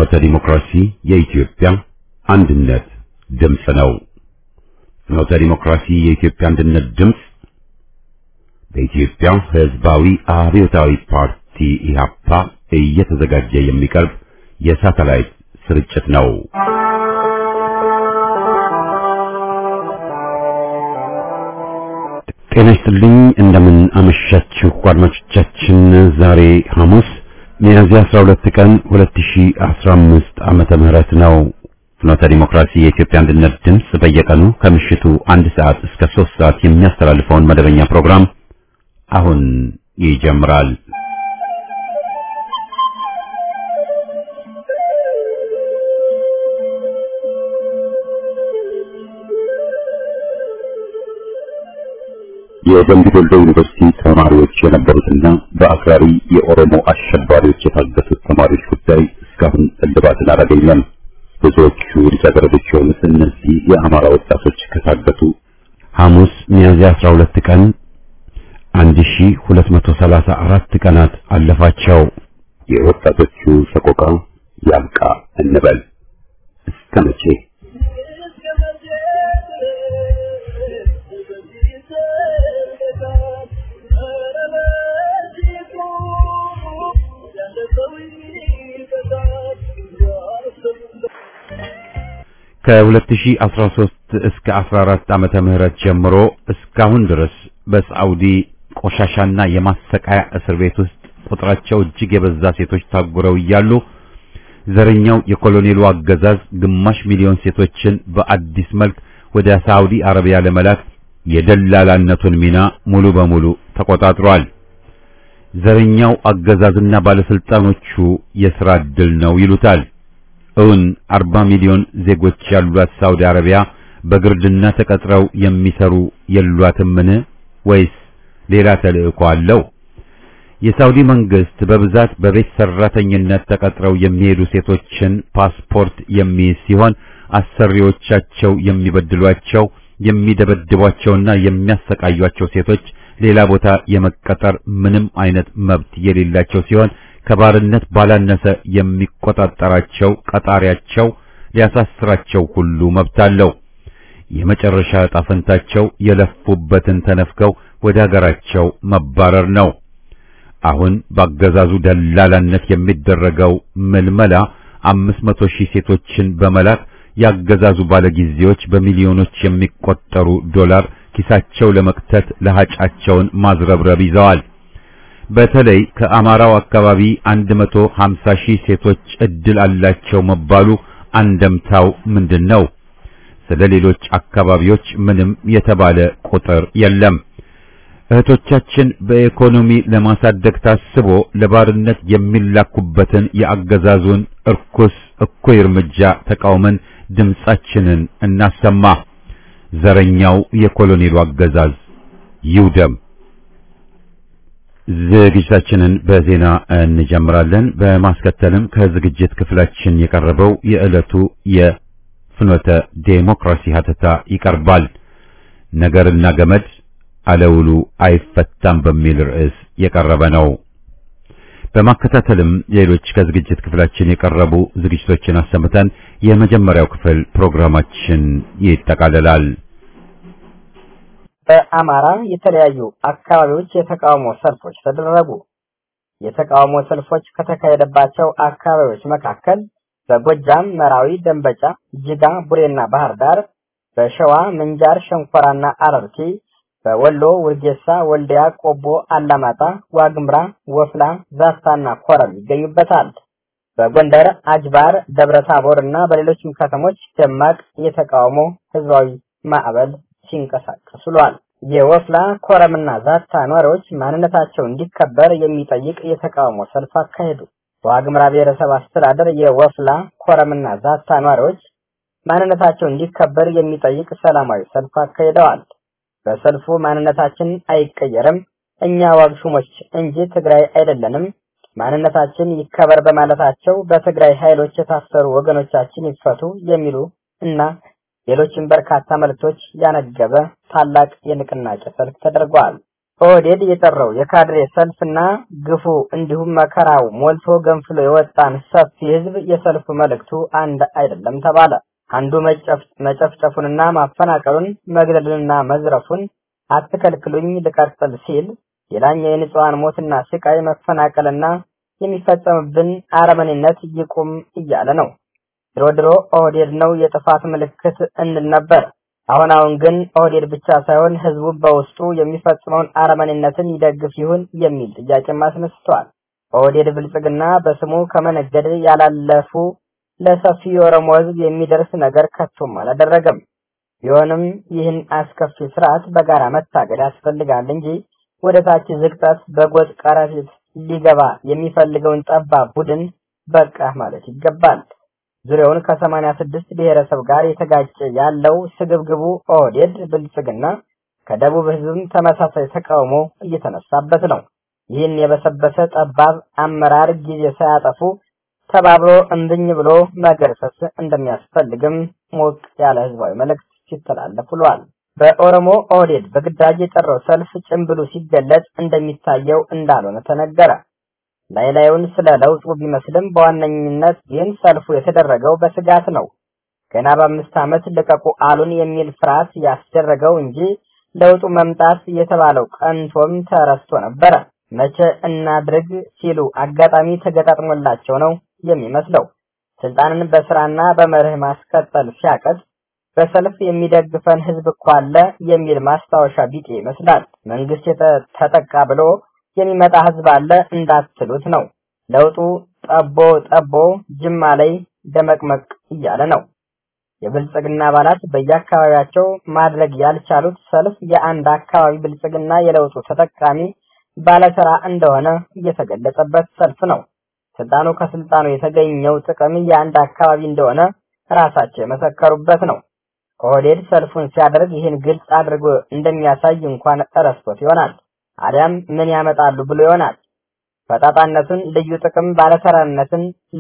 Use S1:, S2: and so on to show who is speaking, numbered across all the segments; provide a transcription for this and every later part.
S1: ፍኖተ ዲሞክራሲ የኢትዮጵያ አንድነት ድምፅ ነው። ፍኖተ ዲሞክራሲ የኢትዮጵያ አንድነት ድምፅ በኢትዮጵያ ሕዝባዊ አብዮታዊ ፓርቲ ኢህአፓ እየተዘጋጀ የሚቀርብ የሳተላይት ስርጭት ነው። ጤና ይስጥልኝ፣ እንደምን አመሻችሁ አድማጮቻችን። ዛሬ ሐሙስ ሚያዝያ 12 ቀን 2015 ዓመተ ምህረት ነው። ፍኖተ ዲሞክራሲ የኢትዮጵያ አንድነት ድምፅ በየቀኑ ከምሽቱ 1 ሰዓት እስከ 3 ሰዓት የሚያስተላልፈውን መደበኛ ፕሮግራም አሁን ይጀምራል። የደምቢ ዶሎ ዩኒቨርሲቲ ተማሪዎች የነበሩትና በአክራሪ የኦሮሞ አሸባሪዎች የታገቱት ተማሪዎች ጉዳይ እስካሁን እልባትን አላገኘም። ብዙዎቹ ልጃገረዶች የሆኑት እነዚህ የአማራ ወጣቶች ከታገቱ ሐሙስ ሚያዝያ 12 ቀን 1234 ቀናት አለፋቸው። የወጣቶቹ ሰቆቃ ያብቃ እንበል። እስከ መቼ? ከ2013 እስከ 14 ዓመተ ምህረት ጀምሮ እስካሁን ድረስ በሳዑዲ ቆሻሻና የማሰቃያ እስር ቤት ውስጥ ቁጥራቸው እጅግ የበዛ ሴቶች ታጉረው እያሉ ዘረኛው የኮሎኔሉ አገዛዝ ግማሽ ሚሊዮን ሴቶችን በአዲስ መልክ ወደ ሳዑዲ አረቢያ ለመላክ የደላላነቱን ሚና ሙሉ በሙሉ ተቆጣጥሯል። ዘረኛው አገዛዝና ባለስልጣኖቹ የሥራ ዕድል ነው ይሉታል። እውን 40 ሚሊዮን ዜጎች ያሏት ሳዑዲ አረቢያ በግርድና ተቀጥረው የሚሰሩ የሏትምን ወይስ ሌላ ተልእኮ አለው? የሳዑዲ መንግስት በብዛት በቤት ሰራተኝነት ተቀጥረው የሚሄዱ ሴቶችን ፓስፖርት የሚይዝ ሲሆን አሰሪዎቻቸው የሚበድሏቸው የሚደበድቧቸውና የሚያሰቃዩቸው ሴቶች ሌላ ቦታ የመቀጠር ምንም አይነት መብት የሌላቸው ሲሆን ከባርነት ባላነሰ የሚቆጣጠራቸው ቀጣሪያቸው ሊያሳስራቸው ሁሉ መብት አለው። የመጨረሻ ዕጣ ፈንታቸው የለፉበትን ተነፍከው ወደ ሀገራቸው መባረር ነው። አሁን በአገዛዙ ደላላነት የሚደረገው ምልመላ 500,000 ሴቶችን በመላክ ያገዛዙ ባለጊዜዎች በሚሊዮኖች የሚቆጠሩ ዶላር ኪሳቸው ለመክተት ለሃጫቸውን ማዝረብረብ ይዘዋል። በተለይ ከአማራው አካባቢ 150,000 ሴቶች እድል አላቸው መባሉ አንደምታው ምንድነው? ስለ ሌሎች አካባቢዎች ምንም የተባለ ቁጥር የለም። እህቶቻችን በኢኮኖሚ ለማሳደግ ታስቦ ለባርነት የሚላኩበትን የአገዛዙን እርኩስ እኩይ እርምጃ ተቃውመን ድምጻችንን እናሰማ። ዘረኛው የኮሎኔሉ አገዛዝ ይውደም። ዝግጅታችንን በዜና እንጀምራለን። በማስከተልም ከዝግጅት ክፍላችን የቀረበው የዕለቱ የፍኖተ ዴሞክራሲ ሀተታ ይቀርባል። ነገርና ገመድ አለውሉ አይፈታም በሚል ርዕስ የቀረበ ነው። በማከታተልም ሌሎች ከዝግጅት ክፍላችን የቀረቡ ዝግጅቶችን አሰምተን የመጀመሪያው ክፍል ፕሮግራማችን ይጠቃለላል።
S2: በአማራ የተለያዩ አካባቢዎች የተቃውሞ ሰልፎች ተደረጉ። የተቃውሞ ሰልፎች ከተካሄደባቸው አካባቢዎች መካከል በጎጃም መራዊ፣ ደንበጫ፣ ጅጋ፣ ቡሬና ባህር ዳር፣ በሸዋ ምንጃር፣ ሸንኮራና አረርቲ፣ በወሎ ውርጌሳ፣ ወልዲያ፣ ቆቦ፣ አላማጣ፣ ዋግምራ፣ ወፍላ፣ ዛታና ኮረም ይገኙበታል። በጎንደር አጅባር፣ ደብረታቦርና በሌሎችም ከተሞች ደማቅ የተቃውሞ ህዝባዊ ማዕበል ሲንቀሳቀስ ውሏል። የወፍላ ኮረምና ዛታ ነዋሪዎች ማንነታቸው እንዲከበር የሚጠይቅ የተቃውሞ ሰልፍ አካሄዱ። በዋግምራ ብሔረሰብ አስተዳደር የወፍላ ኮረምና ዛታ ነዋሪዎች ማንነታቸው እንዲከበር የሚጠይቅ ሰላማዊ ሰልፍ አካሂደዋል። በሰልፉ ማንነታችን አይቀየርም፣ እኛ ዋግሹሞች እንጂ ትግራይ አይደለንም፣ ማንነታችን ይከበር በማለታቸው በትግራይ ኃይሎች የታሰሩ ወገኖቻችን ይፈቱ የሚሉ እና ሌሎችም በርካታ መልእክቶች ያነገበ ታላቅ የንቅናቄ ሰልፍ ተደርጓል። ኦህዴድ የጠራው የካድሬ ሰልፍና ግፉ እንዲሁም መከራው ሞልቶ ገንፍሎ የወጣን ሰፊ ህዝብ የሰልፉ መልእክቱ አንድ አይደለም ተባለ። አንዱ መጨፍጨፉንና ማፈናቀሉን መግደልና መዝረፉን አትከልክሉኝ ልቀጥል ሲል፣ ሌላኛው የንጹሃን ሞትና ስቃይ መፈናቀልና የሚፈጸምብን አረመኔነት ይቁም እያለ ነው። ድሮ ኦህዴድ ነው የጥፋት ምልክት እንል ነበር። አሁን ግን ኦህዴድ ብቻ ሳይሆን ህዝቡ በውስጡ የሚፈጽመውን አረመኔነትን ይደግፍ ይሁን የሚል ጥያቄ ማስነስቷል። ኦህዴድ ብልጽግና በስሙ ከመነገድ ያላለፉ ለሰፊ የኦሮሞ ህዝብ የሚደርስ ነገር ከቶም አላደረገም። ቢሆንም ይህን አስከፊ ስርዓት በጋራ መታገል ያስፈልጋል እንጂ ወደ ታች ዝቅጠት በጎጥ ቀረፊት ሊገባ የሚፈልገውን ጠባብ ቡድን በቃ ማለት ይገባል። ዙሪያውን ከ86 ብሔረሰብ ጋር የተጋጨ ያለው ስግብግቡ ኦህዴድ ብልጽግና ከደቡብ ህዝብም ተመሳሳይ ተቃውሞ እየተነሳበት ነው። ይህን የበሰበሰ ጠባብ አመራር ጊዜ ሳያጠፉ ተባብሮ እንድኝ ብሎ መገርሰስ እንደሚያስፈልግም ሞቅ ያለ ህዝባዊ መልእክት ሲተላለፍ ውሏል። በኦሮሞ ኦህዴድ በግዳጅ የጠራው ሰልፍ ጭምብሉ ሲገለጽ እንደሚታየው እንዳልሆነ ተነገረ። ላይላዩን ስለ ለውጡ ቢመስልም በዋነኝነት ግን ሰልፉ የተደረገው በስጋት ነው። ገና በ5 ዓመት ልቀቁ አሉን የሚል ፍርሃት ያስደረገው እንጂ ለውጡ መምጣት የተባለው ቀንቶም ተረስቶ ነበረ። መቼ እናድርግ ሲሉ አጋጣሚ ተገጣጥሞላቸው ነው የሚመስለው። ስልጣንን በስራና በመርህ ማስቀጠል ሲያቀት በሰልፍ የሚደግፈን ህዝብ እኮ አለ የሚል ማስታወሻ ቢጤ ይመስላል። መንግስት ተጠቃ ብሎ የሚመጣ ህዝብ አለ እንዳትሉት ነው። ለውጡ ጠቦ ጅማ ላይ ደመቅመቅ እያለ ነው። የብልጽግና አባላት በየአካባቢያቸው ማድረግ ያልቻሉት ሰልፍ የአንድ አካባቢ ብልጽግና የለውጡ ተጠቃሚ ባለሰራ እንደሆነ እየተገለጸበት ሰልፍ ነው። ስልጣኑ ከስልጣኑ የተገኘው ጥቅም የአንድ አካባቢ እንደሆነ ራሳቸው የመሰከሩበት ነው። ኦህዴድ ሰልፉን ሲያደርግ ይህን ግልጽ አድርጎ እንደሚያሳይ እንኳን ረስቶት ይሆናል። አዲያም ምን ያመጣሉ ብሎ ይሆናል። ፈጣጣነቱን፣ ልዩ ጥቅም ባለሰራነትን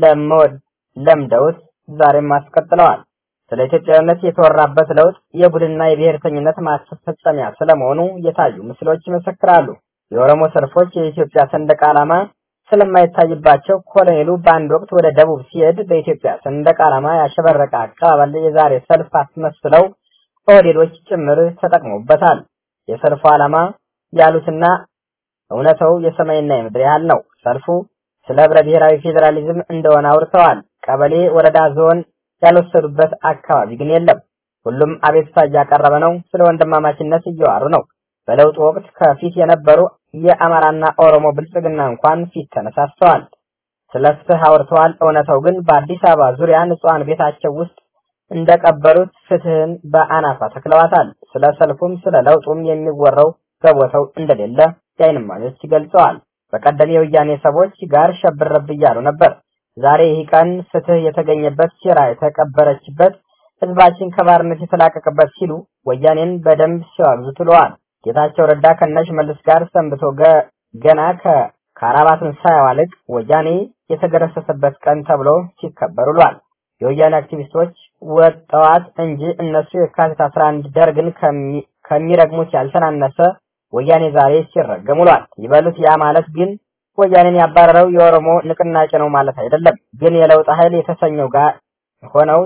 S2: ለምደውት ዛሬም አስቀጥለዋል። ስለ ኢትዮጵያዊነት የተወራበት ለውጥ የቡድንና የብሔርተኝነት ማስፈጸሚያ ስለመሆኑ የታዩ ምስሎች ይመሰክራሉ። የኦሮሞ ሰልፎች የኢትዮጵያ ሰንደቅ ዓላማ ስለማይታይባቸው ኮሎኔሉ በአንድ ወቅት ወደ ደቡብ ሲሄድ በኢትዮጵያ ሰንደቅ ዓላማ ያሸበረቀ አቀባበል የዛሬ ሰልፍ አስመስለው ኦህዴዶች ጭምር ተጠቅመውበታል። የሰልፉ ዓላማ ያሉትና እውነታው የሰማይና የምድር ያህል ነው። ሰልፉ ስለ ህብረ ብሔራዊ ፌዴራሊዝም እንደሆነ አውርተዋል። ቀበሌ፣ ወረዳ፣ ዞን ያልወሰዱበት አካባቢ ግን የለም። ሁሉም አቤቱታ እያቀረበ ነው። ስለ ወንድማማችነት እየዋሩ ነው። በለውጡ ወቅት ከፊት የነበሩ የአማራና ኦሮሞ ብልጽግና እንኳን ፊት ተነሳስተዋል። ስለ ፍትህ አውርተዋል። እውነታው ግን በአዲስ አበባ ዙሪያ ንጹሃን ቤታቸው ውስጥ እንደቀበሩት ፍትህን በአናፋ ተክለዋታል። ስለ ሰልፉም ስለ ለውጡም የሚወራው በቦታው እንደሌለ የዓይን እማኞች ገልጸዋል። በቀደም የወያኔ ሰዎች ጋር ሸብረብ እያሉ ነበር። ዛሬ ይህ ቀን ፍትህ የተገኘበት፣ ሴራ የተቀበረችበት፣ ህዝባችን ከባርነት የተላቀቀበት ሲሉ ወያኔን በደንብ ሲዋግዙ ትለዋል። ጌታቸው ረዳ ከነሽመልስ ጋር ሰንብቶ ገና ከአራባትን ሳያዋልቅ ወያኔ የተገረሰሰበት ቀን ተብሎ ሲከበር ውሏል። የወያኔ አክቲቪስቶች ወጣዋት እንጂ እነሱ የካቲት 11 ደርግን ከሚረግሙት ያልተናነሰ ወያኔ ዛሬ ሲረገም ውሏል። ይበሉት። ያ ማለት ግን ወያኔን ያባረረው የኦሮሞ ንቅናቄ ነው ማለት አይደለም። ግን የለውጥ ኃይል የተሰኘው ጋር ሆነው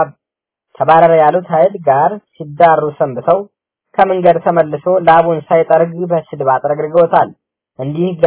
S2: ተባረረ ያሉት ኃይል ጋር ሲዳሩ ሰንብተው ከመንገድ ተመልሶ ላቡን ሳይጠርግ በስድብ አጥረግርገውታል። እንዲህ ግራ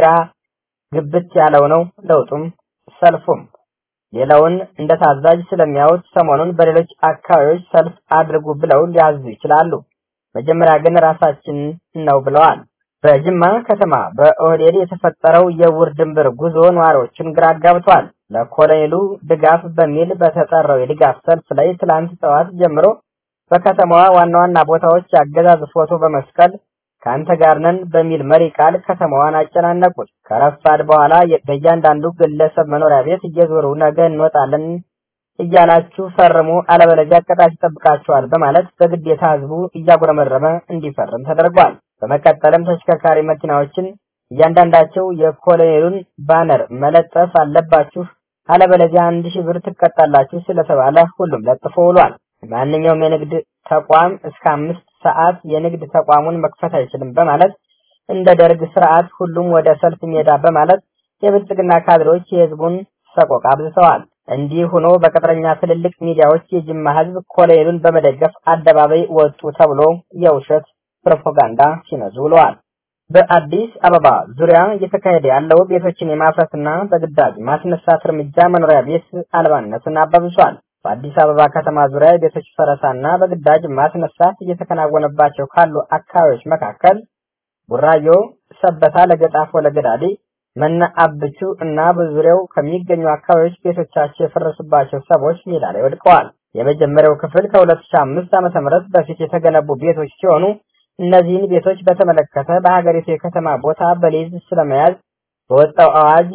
S2: ግብት ያለው ነው ለውጡም ሰልፉም። ሌላውን እንደ ታዛዥ ስለሚያዩት ሰሞኑን በሌሎች አካባቢዎች ሰልፍ አድርጉ ብለው ሊያዙ ይችላሉ። መጀመሪያ ግን ራሳችን ነው ብለዋል። በጅማ ከተማ በኦህዴድ የተፈጠረው የውር ድንበር ጉዞ ነዋሪዎችን ግራ አጋብቷል። ለኮሎኔሉ ድጋፍ በሚል በተጠራው የድጋፍ ሰልፍ ላይ ትላንት ጠዋት ጀምሮ በከተማዋ ዋና ዋና ቦታዎች ያገዛዝ ፎቶ በመስቀል ከአንተ ጋር ነን በሚል መሪ ቃል ከተማዋን አጨናነቁት። ከረፋድ በኋላ በእያንዳንዱ ግለሰብ መኖሪያ ቤት እየዞሩ ነገ እንወጣለን እያላችሁ ፈርሙ፣ አለበለዚያ ቅጣት ይጠብቃችኋል በማለት በግዴታ ህዝቡ እያጉረመረመ እንዲፈርም ተደርጓል። በመቀጠልም ተሽከርካሪ መኪናዎችን እያንዳንዳቸው የኮሎኔሉን ባነር መለጠፍ አለባችሁ፣ አለበለዚያ 1000 ብር ትቀጣላችሁ ስለተባለ ሁሉም ለጥፎ ውሏል። ማንኛውም የንግድ ተቋም እስከ 5 ሰዓት የንግድ ተቋሙን መክፈት አይችልም በማለት እንደ ደርግ ስርዓት ሁሉም ወደ ሰልፍ ሜዳ በማለት የብልጽግና ካድሬዎች የህዝቡን ሰቆቃ አብዝተዋል። እንዲህ ሆኖ በቅጥረኛ ትልልቅ ሚዲያዎች የጅማ ህዝብ ኮሎኔሉን በመደገፍ አደባባይ ወጡ ተብሎ የውሸት ፕሮፓጋንዳ ሲነዙ ውለዋል። በአዲስ አበባ ዙሪያ እየተካሄደ ያለው ቤቶችን የማፍረስና በግዳጅ ማስነሳት እርምጃ መኖሪያ ቤት አልባነትን አባብሷል። በአዲስ አበባ ከተማ ዙሪያ ቤቶች ፈረሳና በግዳጅ ማስነሳት እየተከናወነባቸው ካሉ አካባቢዎች መካከል ቡራዮ፣ ሰበታ፣ ለገጣፎ፣ ለገዳዲ፣ መና አብቹ እና በዙሪያው ከሚገኙ አካባቢዎች ቤቶቻቸው የፈረሱባቸው ሰዎች ሜዳ ላይ ወድቀዋል። የመጀመሪያው ክፍል ከ2005 ዓ.ም በፊት የተገነቡ ቤቶች ሲሆኑ እነዚህን ቤቶች በተመለከተ በሀገሪቱ የከተማ ቦታ በሊዝ ስለመያዝ በወጣው አዋጅ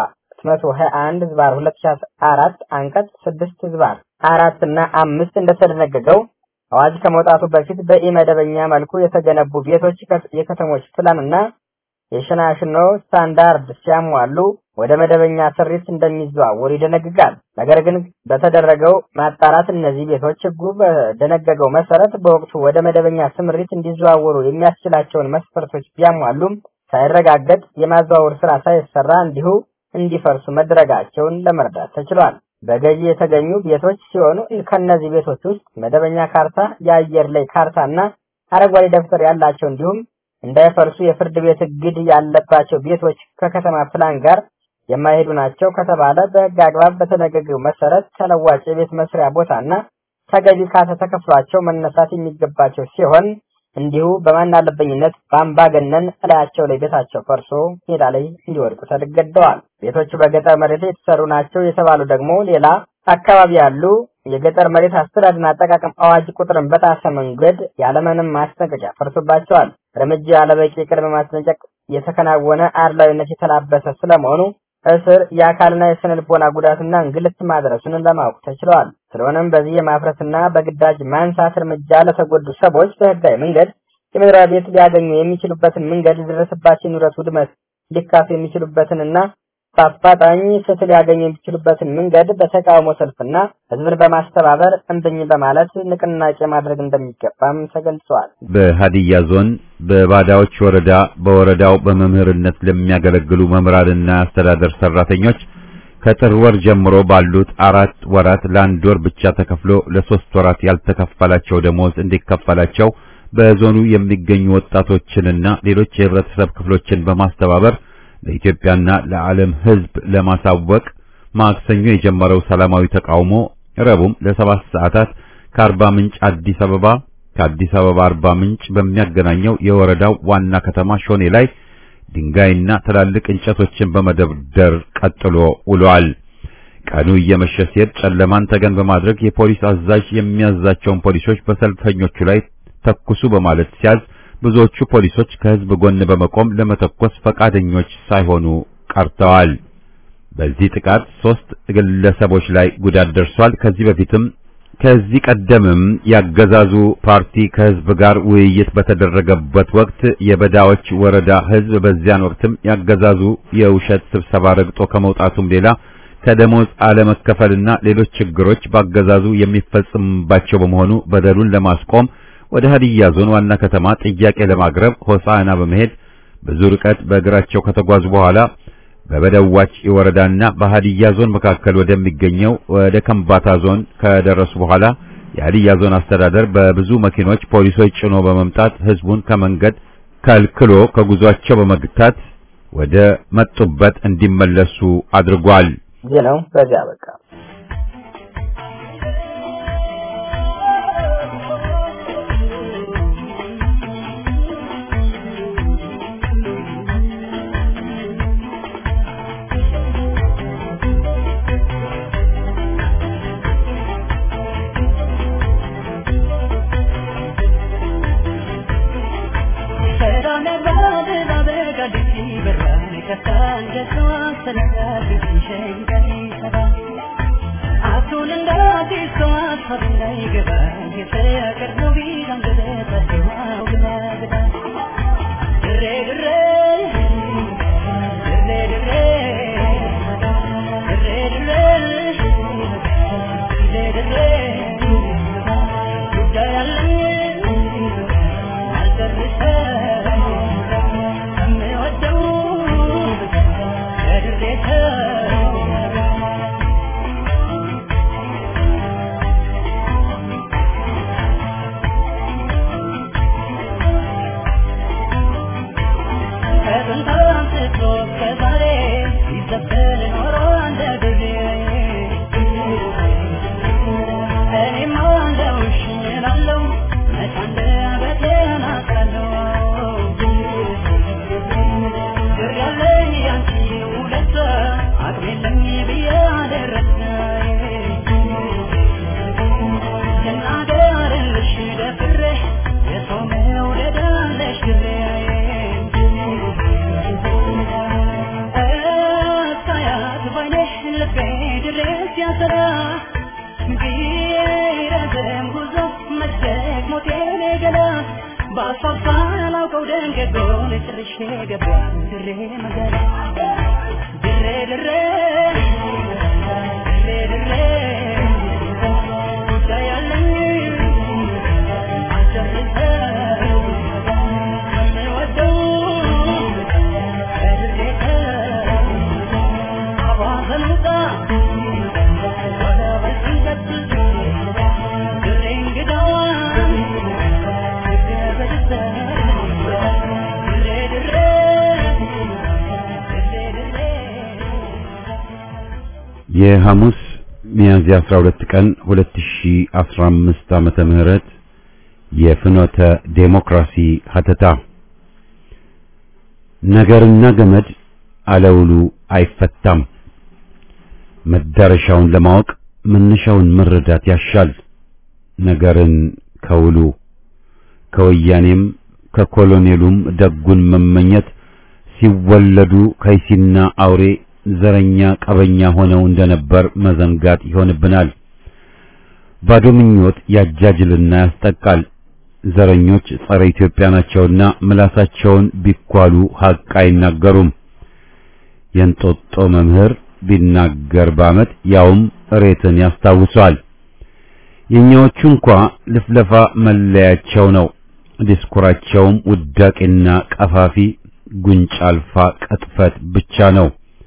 S2: 721/2004 አንቀጽ 6/4 እና 5 እንደተደነገገው አዋጅ ከመውጣቱ በፊት በኢመደበኛ መልኩ የተገነቡ ቤቶች የከተሞች ፕላንና የሽናሽኖ ስታንዳርድ ሲያሟሉ ወደ መደበኛ ስሪት እንደሚዘዋወሩ ይደነግጋል። ነገር ግን በተደረገው ማጣራት እነዚህ ቤቶች ሕጉ በደነገገው መሰረት በወቅቱ ወደ መደበኛ ስምሪት እንዲዘዋወሩ የሚያስችላቸውን መስፈርቶች ቢያሟሉም ሳይረጋገጥ የማዘዋወር ስራ ሳይሰራ እንዲሁ እንዲፈርሱ መደረጋቸውን ለመረዳት ተችሏል። በገዢ የተገኙ ቤቶች ሲሆኑ ከነዚህ ቤቶች ውስጥ መደበኛ ካርታ፣ የአየር ላይ ካርታና አረንጓዴ ደብተር ያላቸው እንዲሁም እንዳይፈርሱ የፍርድ ቤት እግድ ያለባቸው ቤቶች ከከተማ ፕላን ጋር የማይሄዱ ናቸው ከተባለ በሕግ አግባብ በተደነገገው መሰረት ተለዋጭ የቤት መስሪያ ቦታና ተገቢ ካሳ ተከፍሏቸው መነሳት የሚገባቸው ሲሆን እንዲሁ በማናለበኝነት በአምባገነን እላያቸው ላይ ቤታቸው ፈርሶ ሜዳ ላይ እንዲወድቁ ተገደዋል። ቤቶቹ በገጠር መሬት የተሰሩ ናቸው የተባሉ ደግሞ ሌላ አካባቢ ያሉ የገጠር መሬት አስተዳደርና አጠቃቀም አዋጅ ቁጥርን በጣሰ መንገድ ያለምንም ማስጠንቀቂያ ፈርሶባቸዋል። እርምጃ ያለበቂ ቅድመ ማስጠንቀቅ የተከናወነ አድሏዊነት የተላበሰ ስለመሆኑ እስር፣ የአካልና የስነ ልቦና ጉዳትና እንግልት ማድረሱን ለማወቅ ተችሏል። ስለሆነም በዚህ የማፍረስና በግዳጅ ማንሳት እርምጃ ለተጎዱ ሰዎች በህጋዊ መንገድ የመኖሪያ ቤት ሊያገኙ የሚችሉበትን መንገድ፣ ለደረሰባቸው ንብረት ውድመት ሊካፈሉ የሚችሉበትንና በአፋጣኝ ፍትህ ሊያገኙ የሚችሉበትን መንገድ በተቃውሞ ሰልፍና ህዝብን በማስተባበር እምብኝ በማለት ንቅናቄ ማድረግ እንደሚገባም ተገልጿል።
S1: በሀዲያ ዞን በባዳዎች ወረዳ በወረዳው በመምህርነት ለሚያገለግሉ መምህራንና አስተዳደር ሰራተኞች ከጥር ወር ጀምሮ ባሉት 4 ወራት ለአንድ ወር ብቻ ተከፍሎ ለ3 ወራት ያልተከፈላቸው ደሞዝ እንዲከፈላቸው በዞኑ የሚገኙ ወጣቶችንና ሌሎች የህብረተሰብ ክፍሎችን በማስተባበር ለኢትዮጵያና ለዓለም ህዝብ ለማሳወቅ ማክሰኞ የጀመረው ሰላማዊ ተቃውሞ ረቡም ለ7 ሰዓታት ከአርባ ምንጭ አዲስ አበባ ከአዲስ አበባ አርባ ምንጭ በሚያገናኘው የወረዳው ዋና ከተማ ሾኔ ላይ ድንጋይና ትላልቅ እንጨቶችን በመደርደር ቀጥሎ ውሏል። ቀኑ እየመሸ ሲሄድ ጨለማን ተገን በማድረግ የፖሊስ አዛዥ የሚያዛቸውን ፖሊሶች በሰልፈኞቹ ላይ ተኩሱ በማለት ሲያዝ ብዙዎቹ ፖሊሶች ከህዝብ ጎን በመቆም ለመተኮስ ፈቃደኞች ሳይሆኑ ቀርተዋል። በዚህ ጥቃት 3 ግለሰቦች ላይ ጉዳት ደርሷል። ከዚህ ቀደምም ያገዛዙ ፓርቲ ከህዝብ ጋር ውይይት በተደረገበት ወቅት የበዳዎች ወረዳ ህዝብ በዚያን ወቅትም ያገዛዙ የውሸት ስብሰባ ረግጦ ከመውጣቱም ሌላ ከደሞዝ አለመከፈልና ሌሎች ችግሮች ባገዛዙ የሚፈጽምባቸው በመሆኑ በደሉን ለማስቆም ወደ ሀዲያ ዞን ዋና ከተማ ጥያቄ ለማቅረብ ሆሳዕና በመሄድ ብዙ ርቀት በእግራቸው ከተጓዙ በኋላ በበደዋች ወረዳና በሀዲያ ዞን መካከል ወደሚገኘው ወደ ከምባታ ዞን ከደረሱ በኋላ የሀዲያ ዞን አስተዳደር በብዙ መኪኖች ፖሊሶች ጭኖ በመምጣት ህዝቡን ከመንገድ ከልክሎ ከጉዟቸው በመግታት ወደ መጡበት እንዲመለሱ አድርጓል።
S2: ዜናው በዚያ በቃ።
S1: የሐሙስ ሚያዝያ 12 ቀን 2015 ዓመተ ምህረት የፍኖተ ዴሞክራሲ ሀተታ ነገርና ገመድ አለውሉ አይፈታም። መዳረሻውን ለማወቅ መነሻውን መረዳት ያሻል። ነገርን ከውሉ ከወያኔም ከኮሎኔሉም ደጉን መመኘት ሲወለዱ ከይሲና አውሬ ዘረኛ ቀበኛ ሆነው እንደነበር መዘንጋት ይሆንብናል። ባዶ ምኞት ያጃጅልና ያስጠቃል። ዘረኞች ጸረ ኢትዮጵያ ናቸውና ምላሳቸውን ቢኳሉ ሐቅ አይናገሩም። የንጦጦ መምህር ቢናገር ባመት ያውም እሬትን ያስታውሳል። የኛዎቹ እንኳ ልፍለፋ መለያቸው ነው። ዲስኩራቸውም ውዳቄና ቀፋፊ ጉንጭ አልፋ ቅጥፈት ብቻ ነው።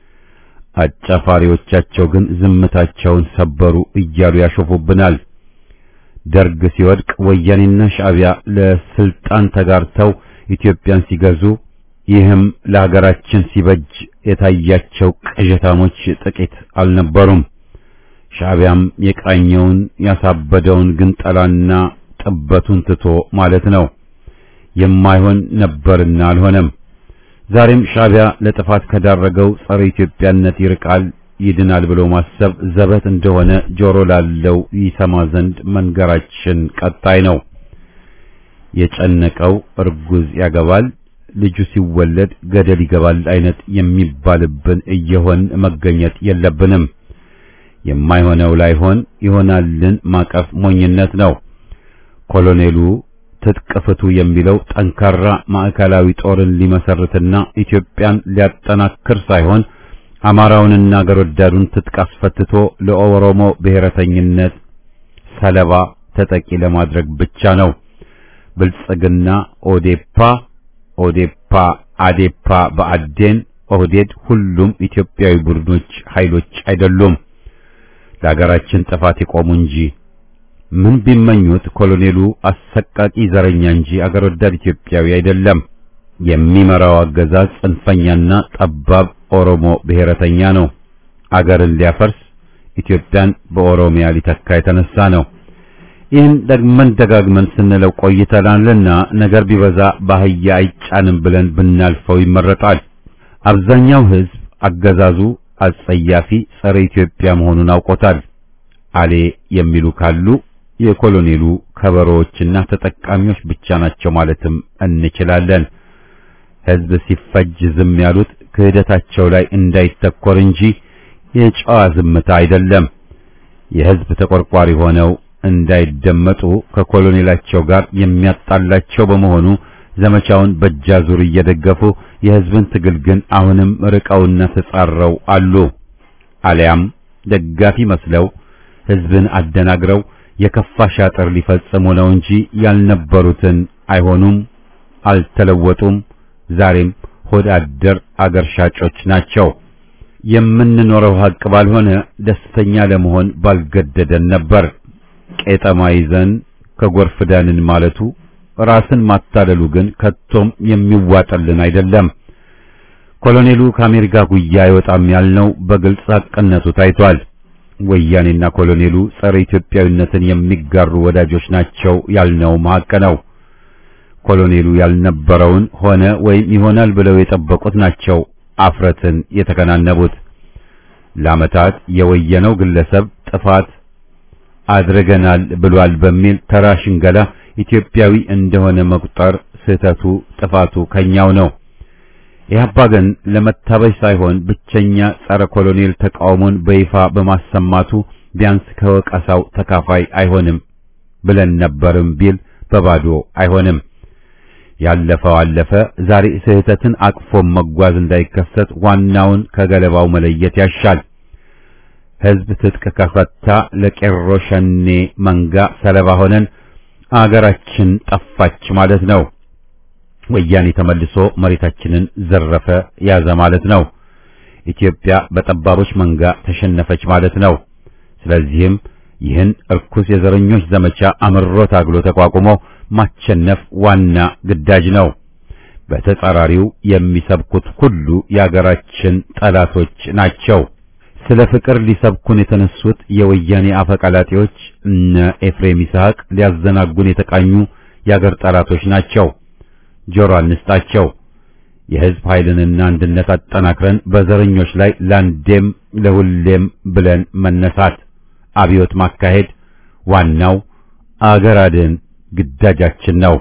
S1: አጫፋሪዎቻቸው ግን ዝምታቸውን ሰበሩ እያሉ ያሾፉብናል። ደርግ ሲወድቅ ወያኔና ሻዕቢያ ለስልጣን ተጋርተው ኢትዮጵያን ሲገዙ ይህም ለሀገራችን ሲበጅ የታያቸው ቅዠታሞች ጥቂት አልነበሩም። ሻዕቢያም የቃኘውን ያሳበደውን ግን ጠላና ጥበቱን ትቶ ማለት ነው። የማይሆን ነበርና አልሆነም። ዛሬም ሻዕቢያ ለጥፋት ከዳረገው ጸረ ኢትዮጵያነት ይርቃል ይድናል ብሎ ማሰብ ዘበት እንደሆነ ጆሮ ላለው ይሰማ ዘንድ መንገራችን ቀጣይ ነው። የጨነቀው እርጉዝ ያገባል፣ ልጁ ሲወለድ ገደል ይገባል አይነት የሚባልብን እየሆን መገኘት የለብንም። የማይሆነው ላይሆን ይሆናልን ማቀፍ ሞኝነት ነው። ኮሎኔሉ ትጥቅ ፍቱ የሚለው ጠንካራ ማዕከላዊ ጦርን ሊመሰርትና ኢትዮጵያን ሊያጠናክር ሳይሆን አማራውንና አገር ወዳዱን ትጥቅ አስፈትቶ ለኦሮሞ ብሔረተኝነት ሰለባ ተጠቂ ለማድረግ ብቻ ነው። ብልጽግና፣ ኦዴፓ፣ አዴፓ፣ በአዴን፣ ኦህዴድ ሁሉም ኢትዮጵያዊ ቡድኖች ኃይሎች አይደሉም። ለሀገራችን ጥፋት የቆሙ እንጂ ምን ቢመኙት ኮሎኔሉ አሰቃቂ ዘረኛ እንጂ አገር ወዳድ ኢትዮጵያዊ አይደለም። የሚመራው አገዛዝ ጽንፈኛና ጠባብ ኦሮሞ ብሔረተኛ ነው። አገርን ሊያፈርስ ኢትዮጵያን በኦሮሚያ ሊተካ የተነሳ ነው። ይህን ደግመን ደጋግመን ስንለው ቆይተናልና ነገር ቢበዛ ባህያ አይጫንም ብለን ብናልፈው ይመረጣል። አብዛኛው ሕዝብ አገዛዙ አጸያፊ ጸረ ኢትዮጵያ መሆኑን አውቆታል። አሌ የሚሉ ካሉ የኮሎኔሉ ከበሮዎችና ተጠቃሚዎች ብቻ ናቸው ማለትም እንችላለን። ሕዝብ ሲፈጅ ዝም ያሉት ክህደታቸው ላይ እንዳይተኮር እንጂ የጨዋ ዝምታ አይደለም። የሕዝብ ተቆርቋሪ ሆነው እንዳይደመጡ ከኮሎኔላቸው ጋር የሚያጣላቸው በመሆኑ ዘመቻውን በእጃዙር እየደገፉ የሕዝብን ትግል ግን አሁንም ርቀውና ተጻረው አሉ። አሊያም ደጋፊ መስለው ሕዝብን አደናግረው የከፋ ሻጥር ሊፈጽሙ ነው እንጂ ያልነበሩትን አይሆኑም፣ አልተለወጡም። ዛሬም ሆድ አደር አገር ሻጮች ናቸው። የምንኖረው ሀቅ ባልሆነ ደስተኛ ለመሆን ባልገደደን ነበር። ቄጠማ ይዘን ከጎርፍ ዳንን ማለቱ ራስን ማታለሉ ግን ከቶም የሚዋጠልን አይደለም። ኮሎኔሉ ከአሜሪካ ጉያ አይወጣም ያልነው በግልጽ ሐቅነቱ ታይቷል። ወያኔና ኮሎኔሉ ጸረ ኢትዮጵያዊነትን የሚጋሩ ወዳጆች ናቸው ያልነው ሀቅ ነው። ኮሎኔሉ ያልነበረውን ሆነ ወይም ይሆናል ብለው የጠበቁት ናቸው አፍረትን የተከናነቡት። ለዓመታት የወየነው ግለሰብ ጥፋት አድርገናል ብሏል በሚል ተራ ሽንገላ ኢትዮጵያዊ እንደሆነ መቁጠር ስህተቱ ጥፋቱ ከኛው ነው። ኢህአፓ ግን ለመታበይ ሳይሆን ብቸኛ ጸረ ኮሎኔል ተቃውሞን በይፋ በማሰማቱ ቢያንስ ከወቀሳው ተካፋይ አይሆንም ብለን ነበርም ቢል በባዶ አይሆንም። ያለፈው አለፈ። ዛሬ ስህተትን አቅፎ መጓዝ እንዳይከሰት ዋናውን ከገለባው መለየት ያሻል። ህዝብ ትጥቅ ከፈታ ለቄሮ ሸኔ መንጋ ሰለባ ሆነን አገራችን ጠፋች ማለት ነው። ወያኔ ተመልሶ መሬታችንን ዘረፈ ያዘ ማለት ነው። ኢትዮጵያ በጠባቦች መንጋ ተሸነፈች ማለት ነው። ስለዚህም ይህን እርኩስ የዘረኞች ዘመቻ አምሮ ታግሎ ተቋቁሞ ማቸነፍ ዋና ግዳጅ ነው። በተጻራሪው የሚሰብኩት ሁሉ የአገራችን ጠላቶች ናቸው። ስለ ፍቅር ሊሰብኩን የተነሱት የወያኔ አፈቀላጤዎች እነ ኤፍሬም ይስሐቅ ሊያዘናጉን የተቃኙ የአገር ጠላቶች ናቸው። ጆሮ አንስጣቸው። የህዝብ ኃይልንና አንድነት አጠናክረን በዘረኞች ላይ ላንዴም ለሁሌም ብለን መነሳት፣ አብዮት ማካሄድ ዋናው አገር አድን ግዳጃችን ነው።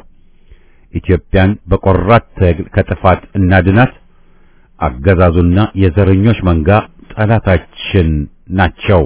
S1: ኢትዮጵያን በቆራት ትግል ከጥፋት እናድናት። አገዛዙና የዘረኞች መንጋ ጠላታችን ናቸው።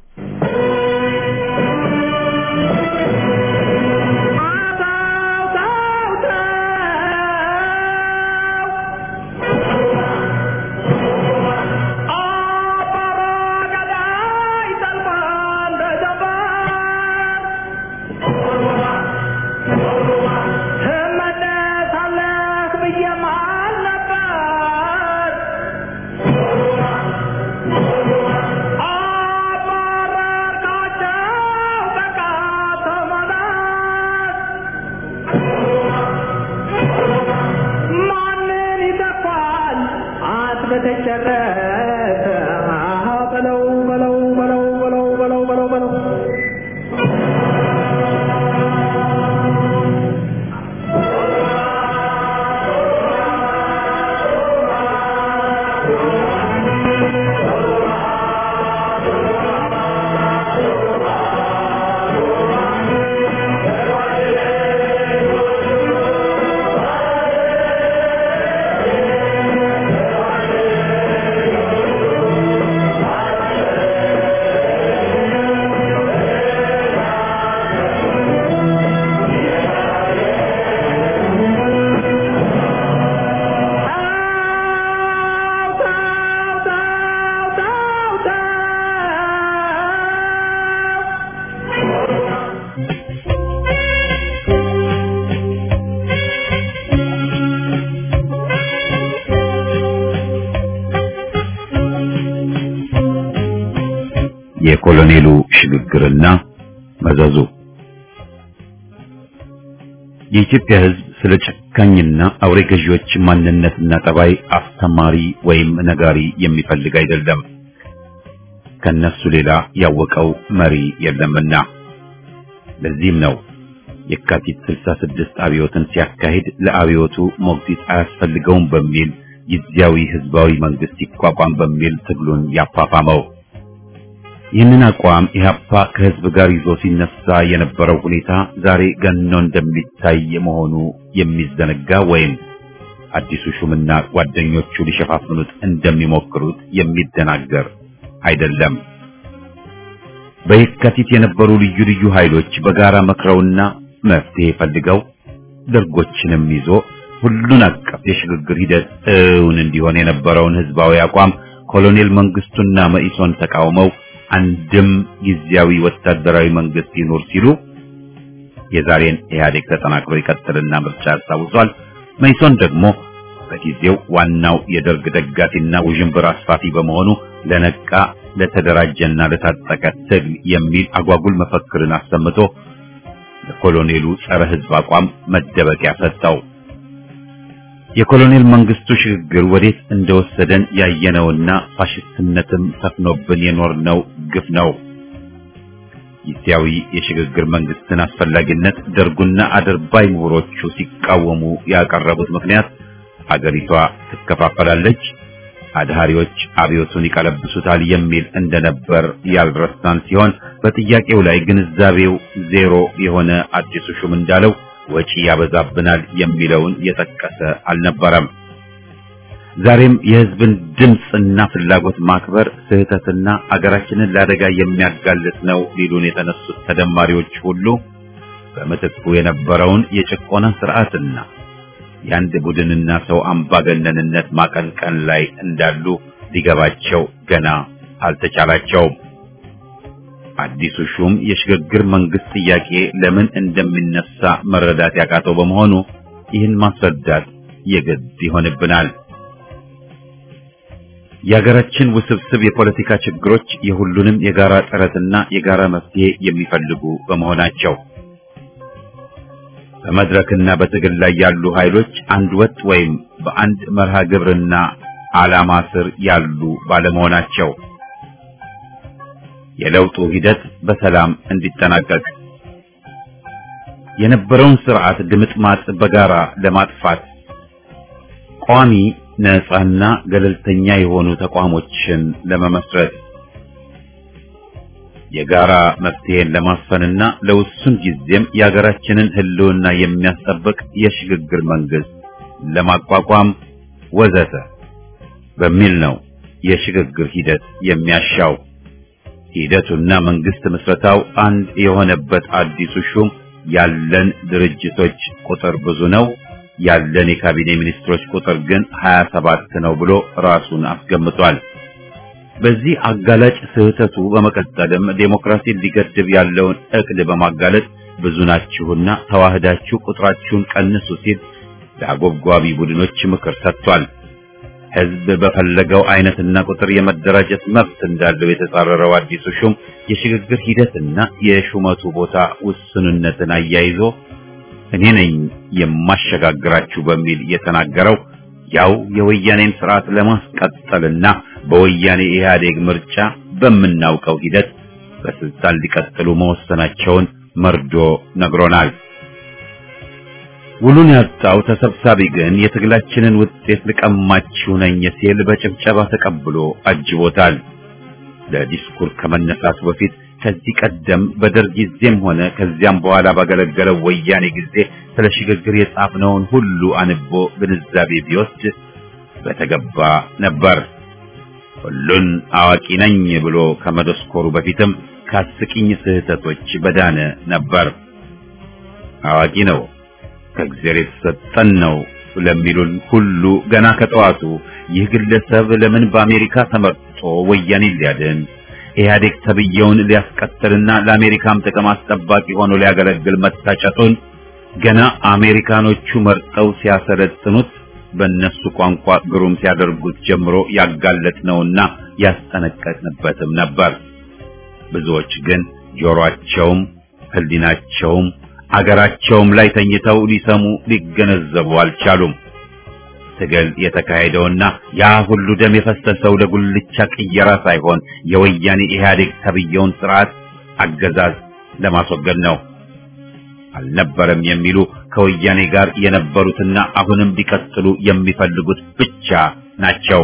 S1: የኮሎኔሉ ሽግግርና መዘዙ። የኢትዮጵያ ሕዝብ ስለ ጨካኝና አውሬ ገዢዎች ማንነትና ጠባይ አስተማሪ ወይም ነጋሪ የሚፈልግ አይደለም። ከነሱ ሌላ ያወቀው መሪ የለምና። ለዚህም ነው የካቲት 66 አብዮትን ሲያካሂድ ለአብዮቱ ሞግዚት አያስፈልገውም በሚል ጊዜያዊ ህዝባዊ መንግስት ይቋቋም በሚል ትግሉን ያፋፋመው። ይህንን አቋም ኢህአፓ ከህዝብ ጋር ይዞ ሲነሳ የነበረው ሁኔታ ዛሬ ገኖ እንደሚታይ መሆኑ የሚዘነጋ ወይም አዲሱ ሹምና ጓደኞቹ ሊሸፋፍኑት እንደሚሞክሩት የሚደናገር አይደለም። በየካቲት የነበሩ ልዩ ልዩ ኃይሎች በጋራ መክረውና መፍትሄ ፈልገው ደርጎችንም ይዞ ሁሉን አቀፍ የሽግግር ሂደት እውን እንዲሆን የነበረውን ህዝባዊ አቋም ኮሎኔል መንግስቱና መኢሶን ተቃውመው አንድም ጊዜያዊ ወታደራዊ መንግስት ይኖር ሲሉ የዛሬን ኢህአዴግ ተጠናክሮ ይቀጥልና ምርጫ ያስታውሷል። መኢሶን ደግሞ በጊዜው ዋናው የደርግ ደጋፊና ውዥንብር አስፋፊ በመሆኑ ለነቃ ለተደራጀና ለታጠቀ ትግል የሚል አጓጉል መፈክርን አሰምቶ ለኮሎኔሉ ጸረ ሕዝብ አቋም መደበቂያ ሰጠው። የኮሎኔል መንግስቱ ሽግግር ወዴት እንደወሰደን ያየነውና ፋሽስትነትም ሰፍኖብን የኖርነው ግፍ ነው። ጊዜያዊ የሽግግር መንግስትን አስፈላጊነት ደርጉና አድርባይ ምሁሮቹ ሲቃወሙ ያቀረቡት ምክንያት ሀገሪቷ ትከፋፈላለች፣ አድሃሪዎች አብዮቱን ይቀለብሱታል የሚል እንደነበር ያልረሳን ሲሆን በጥያቄው ላይ ግንዛቤው ዜሮ የሆነ አዲሱ ሹም እንዳለው ወጪ ያበዛብናል የሚለውን የጠቀሰ አልነበረም። ዛሬም የህዝብን ድምጽና ፍላጎት ማክበር ስህተትና አገራችንን ለአደጋ የሚያጋልጥ ነው ሊሉን የተነሱት ተደማሪዎች ሁሉ በምትኩ የነበረውን የጭቆና ስርዓትና የአንድ ቡድንና ሰው አምባገነንነት ማቀንቀን ላይ እንዳሉ ሊገባቸው ገና አልተቻላቸውም። አዲሱ ሹም የሽግግር መንግስት ጥያቄ ለምን እንደሚነሳ መረዳት ያቃተው በመሆኑ ይህን ማስረዳት የግድ ይሆንብናል። የሀገራችን ውስብስብ የፖለቲካ ችግሮች የሁሉንም የጋራ ጥረትና የጋራ መፍትሄ የሚፈልጉ በመሆናቸው በመድረክና በትግል ላይ ያሉ ኃይሎች አንድ ወጥ ወይም በአንድ መርሃ ግብርና ዓላማ ስር ያሉ ባለመሆናቸው የለውጡ ሂደት በሰላም እንዲጠናቀቅ የነበረውን ስርዓት ድምጥማጥ በጋራ ለማጥፋት ቋሚ ነፃና ገለልተኛ የሆኑ ተቋሞችን ለመመስረት የጋራ መፍትሄን ለማስፈንና ለውሱን ጊዜም የሀገራችንን ህልውና የሚያስጠብቅ የሽግግር መንግስት ለማቋቋም ወዘተ በሚል ነው የሽግግር ሂደት የሚያሻው። ሂደቱና መንግስት ምስረታው አንድ የሆነበት አዲሱ ሹም ያለን ድርጅቶች ቁጥር ብዙ ነው፣ ያለን የካቢኔ ሚኒስትሮች ቁጥር ግን 27 ነው ብሎ ራሱን አስገምቷል። በዚህ አጋላጭ ስህተቱ በመቀጠልም ዴሞክራሲን ሊገድብ ያለውን እቅድ በማጋለጥ ብዙ ናችሁና ተዋህዳችሁ ቁጥራችሁን ቀንሱ ሲል ለአጎብጓቢ ቡድኖች ምክር ሰጥቷል። ህዝብ በፈለገው አይነትና ቁጥር የመደራጀት መብት እንዳለው የተጻረረው አዲሱ ሹም የሽግግር ሂደትና የሹመቱ ቦታ ውስንነትን አያይዞ እኔ ነኝ የማሸጋግራችሁ በሚል የተናገረው ያው የወያኔን ስርዓት ለማስቀጠልና በወያኔ ኢህአዴግ ምርጫ በምናውቀው ሂደት በስልጣን ሊቀጥሉ መወሰናቸውን መርዶ ነግሮናል። ውሉን ያጣው ተሰብሳቢ ግን የትግላችንን ውጤት ልቀማችሁ ነኝ ሲል በጭብጨባ ተቀብሎ አጅቦታል። ለዲስኩር ከመነሳቱ በፊት ከዚህ ቀደም በደርግ ጊዜም ሆነ ከዚያም በኋላ ባገለገለው ወያኔ ጊዜ ስለ ሽግግር የጻፍነውን ሁሉ አንቦ ግንዛቤ ቢወስድ በተገባ ነበር። ሁሉን አዋቂ ነኝ ብሎ ከመደስኮሩ በፊትም ከአስቂኝ ስህተቶች በዳነ ነበር። አዋቂ ነው ከእግዚአብሔር የተሰጠን ነው ለሚሉን ሁሉ ገና ከጠዋቱ ይህ ግለሰብ ለምን በአሜሪካ ተመርጦ ወያኔን ሊያድን ኢህአዴግ ተብየውን ሊያስቀጥልና ለአሜሪካም ጥቅም አስጠባቂ ሆኖ ሊያገለግል መታጨቱን ገና አሜሪካኖቹ መርጠው ሲያሰለጥኑት በእነሱ ቋንቋ ግሩም ሲያደርጉት ጀምሮ ያጋለጥነውና ያስጠነቀቅንበትም ነበር። ብዙዎች ግን ጆሮአቸውም ህሊናቸውም አገራቸውም ላይ ተኝተው ሊሰሙ ሊገነዘቡ አልቻሉም። ትግል የተካሄደውና ያ ሁሉ ደም የፈሰሰው ለጉልቻ ቅየራ ሳይሆን የወያኔ ኢህአዴግ ተብየውን ስርዓት አገዛዝ ለማስወገድ ነው። አልነበረም የሚሉ ከወያኔ ጋር የነበሩትና አሁንም ሊቀጥሉ የሚፈልጉት ብቻ ናቸው።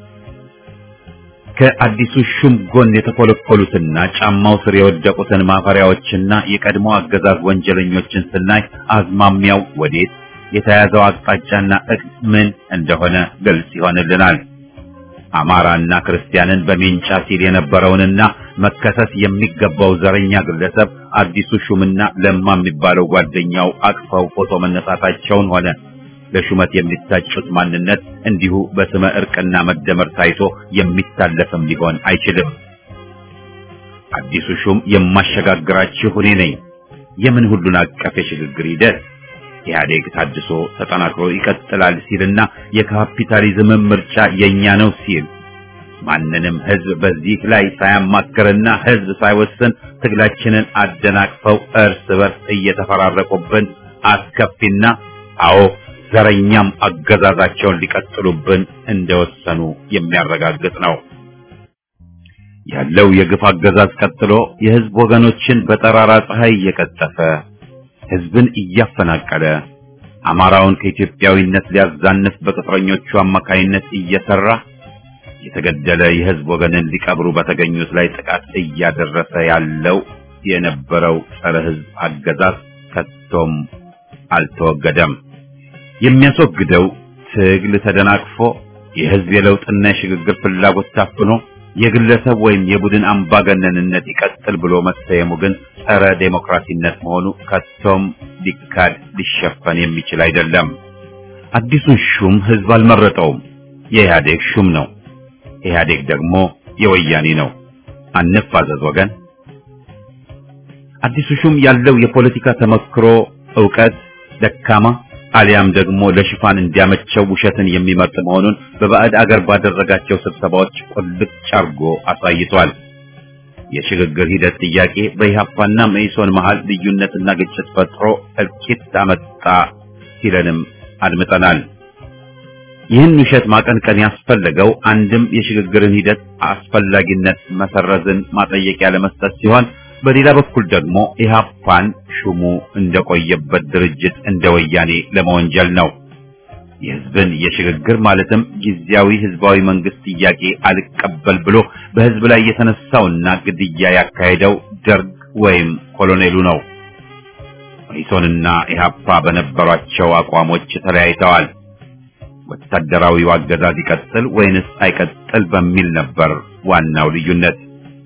S1: ከአዲሱ ሹም ጎን የተኮለኮሉትና ጫማው ስር የወደቁትን ማፈሪያዎችና የቀድሞ አገዛዝ ወንጀለኞችን ስናይ አዝማሚያው ወዴት የተያዘው አቅጣጫና እቅድ ምን እንደሆነ ግልጽ ይሆንልናል። አማራና ክርስቲያንን በሜንጫ ሲል የነበረውንና መከሰስ የሚገባው ዘረኛ ግለሰብ አዲሱ ሹምና ለማ የሚባለው ጓደኛው አቅፈው ፎቶ መነሳታቸውን ሆነ ለሹመት የሚታጩት ማንነት እንዲሁ በስመ እርቅና መደመር ታይቶ የሚታለፍም ሊሆን አይችልም። አዲሱ ሹም የማሸጋግራችሁ እኔ ነኝ። የምን ሁሉን አቀፍ የሽግግር ሂደት ኢህአዴግ ታድሶ ተጠናክሮ ይቀጥላል ሲልና የካፒታሊዝም ምርጫ የኛ ነው ሲል ማንንም ህዝብ በዚህ ላይ ሳያማክርና ህዝብ ሳይወስን ትግላችንን አደናቅፈው እርስ በርስ እየተፈራረቁብን አስከፊና አዎ ዘረኛም አገዛዛቸውን ሊቀጥሉብን እንደወሰኑ የሚያረጋግጥ ነው። ያለው የግፍ አገዛዝ ቀጥሎ የህዝብ ወገኖችን በጠራራ ፀሐይ እየቀጠፈ ህዝብን እያፈናቀለ አማራውን ከኢትዮጵያዊነት ሊያዛንፍ በቅጥረኞቹ አማካይነት እየሰራ የተገደለ የህዝብ ወገንን ሊቀብሩ በተገኙት ላይ ጥቃት እያደረሰ ያለው የነበረው ጸረ ህዝብ አገዛዝ ከቶም አልተወገደም። የሚያስወግደው ትግል ተደናቅፎ የህዝብ የለውጥና የሽግግር ፍላጎት ታፍኖ የግለሰብ ወይም የቡድን አምባገነንነት ይቀጥል ብሎ መሰየሙ ግን ጸረ ዴሞክራሲነት መሆኑ ከቶም ሊካድ ሊሸፈን የሚችል አይደለም። አዲሱን ሹም ህዝብ አልመረጠውም፣ የኢህአዴግ ሹም ነው። ኢህአዴግ ደግሞ የወያኔ ነው። አንፋዘዝ ወገን። አዲሱ ሹም ያለው የፖለቲካ ተመክሮ ዕውቀት ደካማ አሊያም ደግሞ ለሽፋን እንዲያመቸው ውሸትን የሚመርጥ መሆኑን በባዕድ አገር ባደረጋቸው ስብሰባዎች ቁልጭ አርጎ አሳይቷል። የሽግግር ሂደት ጥያቄ በኢህአፓና መኢሶን መሃል ልዩነትና ግጭት ፈጥሮ እልቂት አመጣ ሲለንም አድምጠናል። ይህን ውሸት ማቀንቀን ያስፈለገው አንድም የሽግግርን ሂደት አስፈላጊነት መሰረዝን ማጠየቂያ ለመስጠት ሲሆን በሌላ በኩል ደግሞ ኢህአፓን ሹሙ እንደቆየበት ድርጅት እንደ ወያኔ ለመወንጀል ነው። የህዝብን የሽግግር ማለትም ጊዜያዊ ህዝባዊ መንግስት ጥያቄ አልቀበል ብሎ በህዝብ ላይ የተነሳውና ግድያ ያካሄደው ደርግ ወይም ኮሎኔሉ ነው። መኢሶንና ኢህአፓ በነበሯቸው አቋሞች ተለያይተዋል። ወታደራዊው አገዛዝ ይቀጥል ወይንስ አይቀጥል በሚል ነበር ዋናው ልዩነት።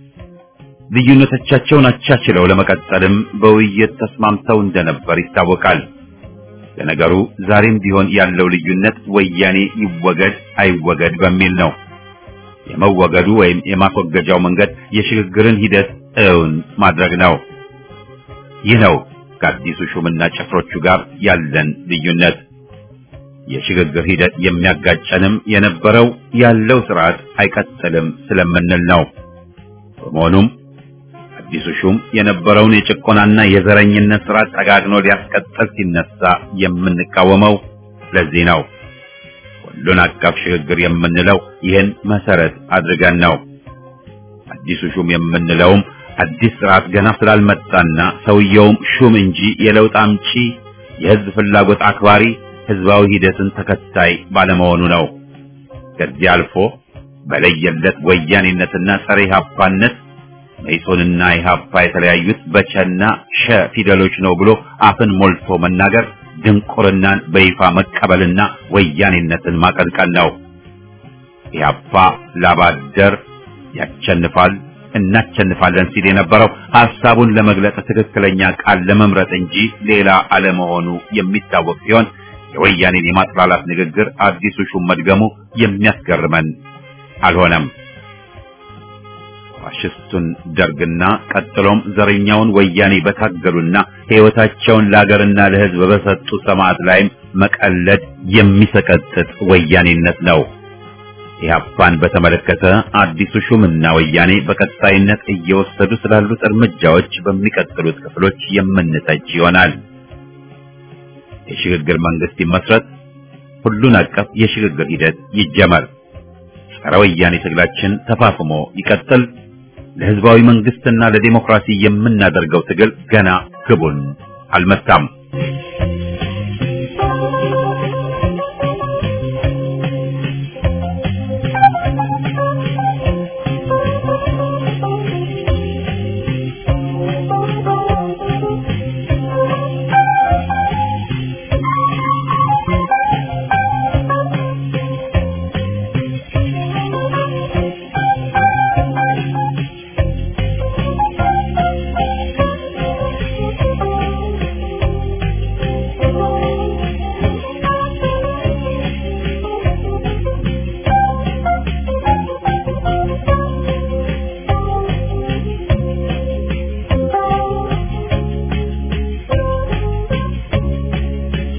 S1: ልዩነቶቻቸውን አቻችለው ለመቀጠልም በውይይት ተስማምተው እንደነበር ይታወቃል። ለነገሩ ዛሬም ቢሆን ያለው ልዩነት ወያኔ ይወገድ አይወገድ በሚል ነው። የመወገዱ ወይም የማስወገጃው መንገድ የሽግግርን ሂደት እውን ማድረግ ነው። ይህ ነው ከአዲሱ ሹምና ጭፍሮቹ ጋር ያለን ልዩነት። የሽግግር ሂደት የሚያጋጨንም የነበረው ያለው ስርዓት አይቀጥልም ስለምንል ነው። በመሆኑም አዲሱ ሹም የነበረውን የጭቆናና የዘረኝነት ስርዓት ጠጋግኖ ሊያስቀጥል ሲነሳ የምንቃወመው ለዚህ ነው። ሁሉን አቀፍ ሽግግር የምንለው ይህን መሰረት አድርገን ነው። አዲሱ ሹም የምንለውም አዲስ ስርዓት ገና ስላልመጣና ሰውየውም ሹም እንጂ የለውጥ አምጪ የህዝብ ፍላጎት አክባሪ ህዝባዊ ሂደትን ተከታይ ባለመሆኑ ነው። ከዚህ አልፎ በለየለት ወያኔነትና ጸረ ኢህአፓነት መኢሶንና ኢህአፓ የተለያዩት በቸና ሸ ፊደሎች ነው ብሎ አፍን ሞልቶ መናገር ድንቁርናን በይፋ መቀበልና ወያኔነትን ማቀንቀን ነው። ኢህአፓ ላባደር ያቸንፋል እናቸንፋለን ሲል የነበረው ሐሳቡን ለመግለጽ ትክክለኛ ቃል ለመምረጥ እንጂ ሌላ አለመሆኑ የሚታወቅ ሲሆን የወያኔን የማጥላላት ንግግር አዲሱ ሹም መድገሙ የሚያስገርመን አልሆነም። ፋሽስቱን ደርግና ቀጥሎም ዘረኛውን ወያኔ በታገሉና ሕይወታቸውን ለሀገርና ለሕዝብ በሰጡ ሰማዕት ላይም መቀለድ የሚሰቀጥጥ ወያኔነት ነው። ኢህአፓን በተመለከተ አዲሱ ሹምና ወያኔ በቀጣይነት እየወሰዱ ስላሉት እርምጃዎች በሚቀጥሉት ክፍሎች የምንተች ይሆናል። የሽግግር መንግስት ይመስረት፣ ሁሉን አቀፍ የሽግግር ሂደት ይጀመር፣ ጸረ ወያኔ ትግላችን ተፋፍሞ ይቀጥል። ለህዝባዊ መንግስትና ለዲሞክራሲ የምናደርገው ትግል ገና ግቡን አልመታም።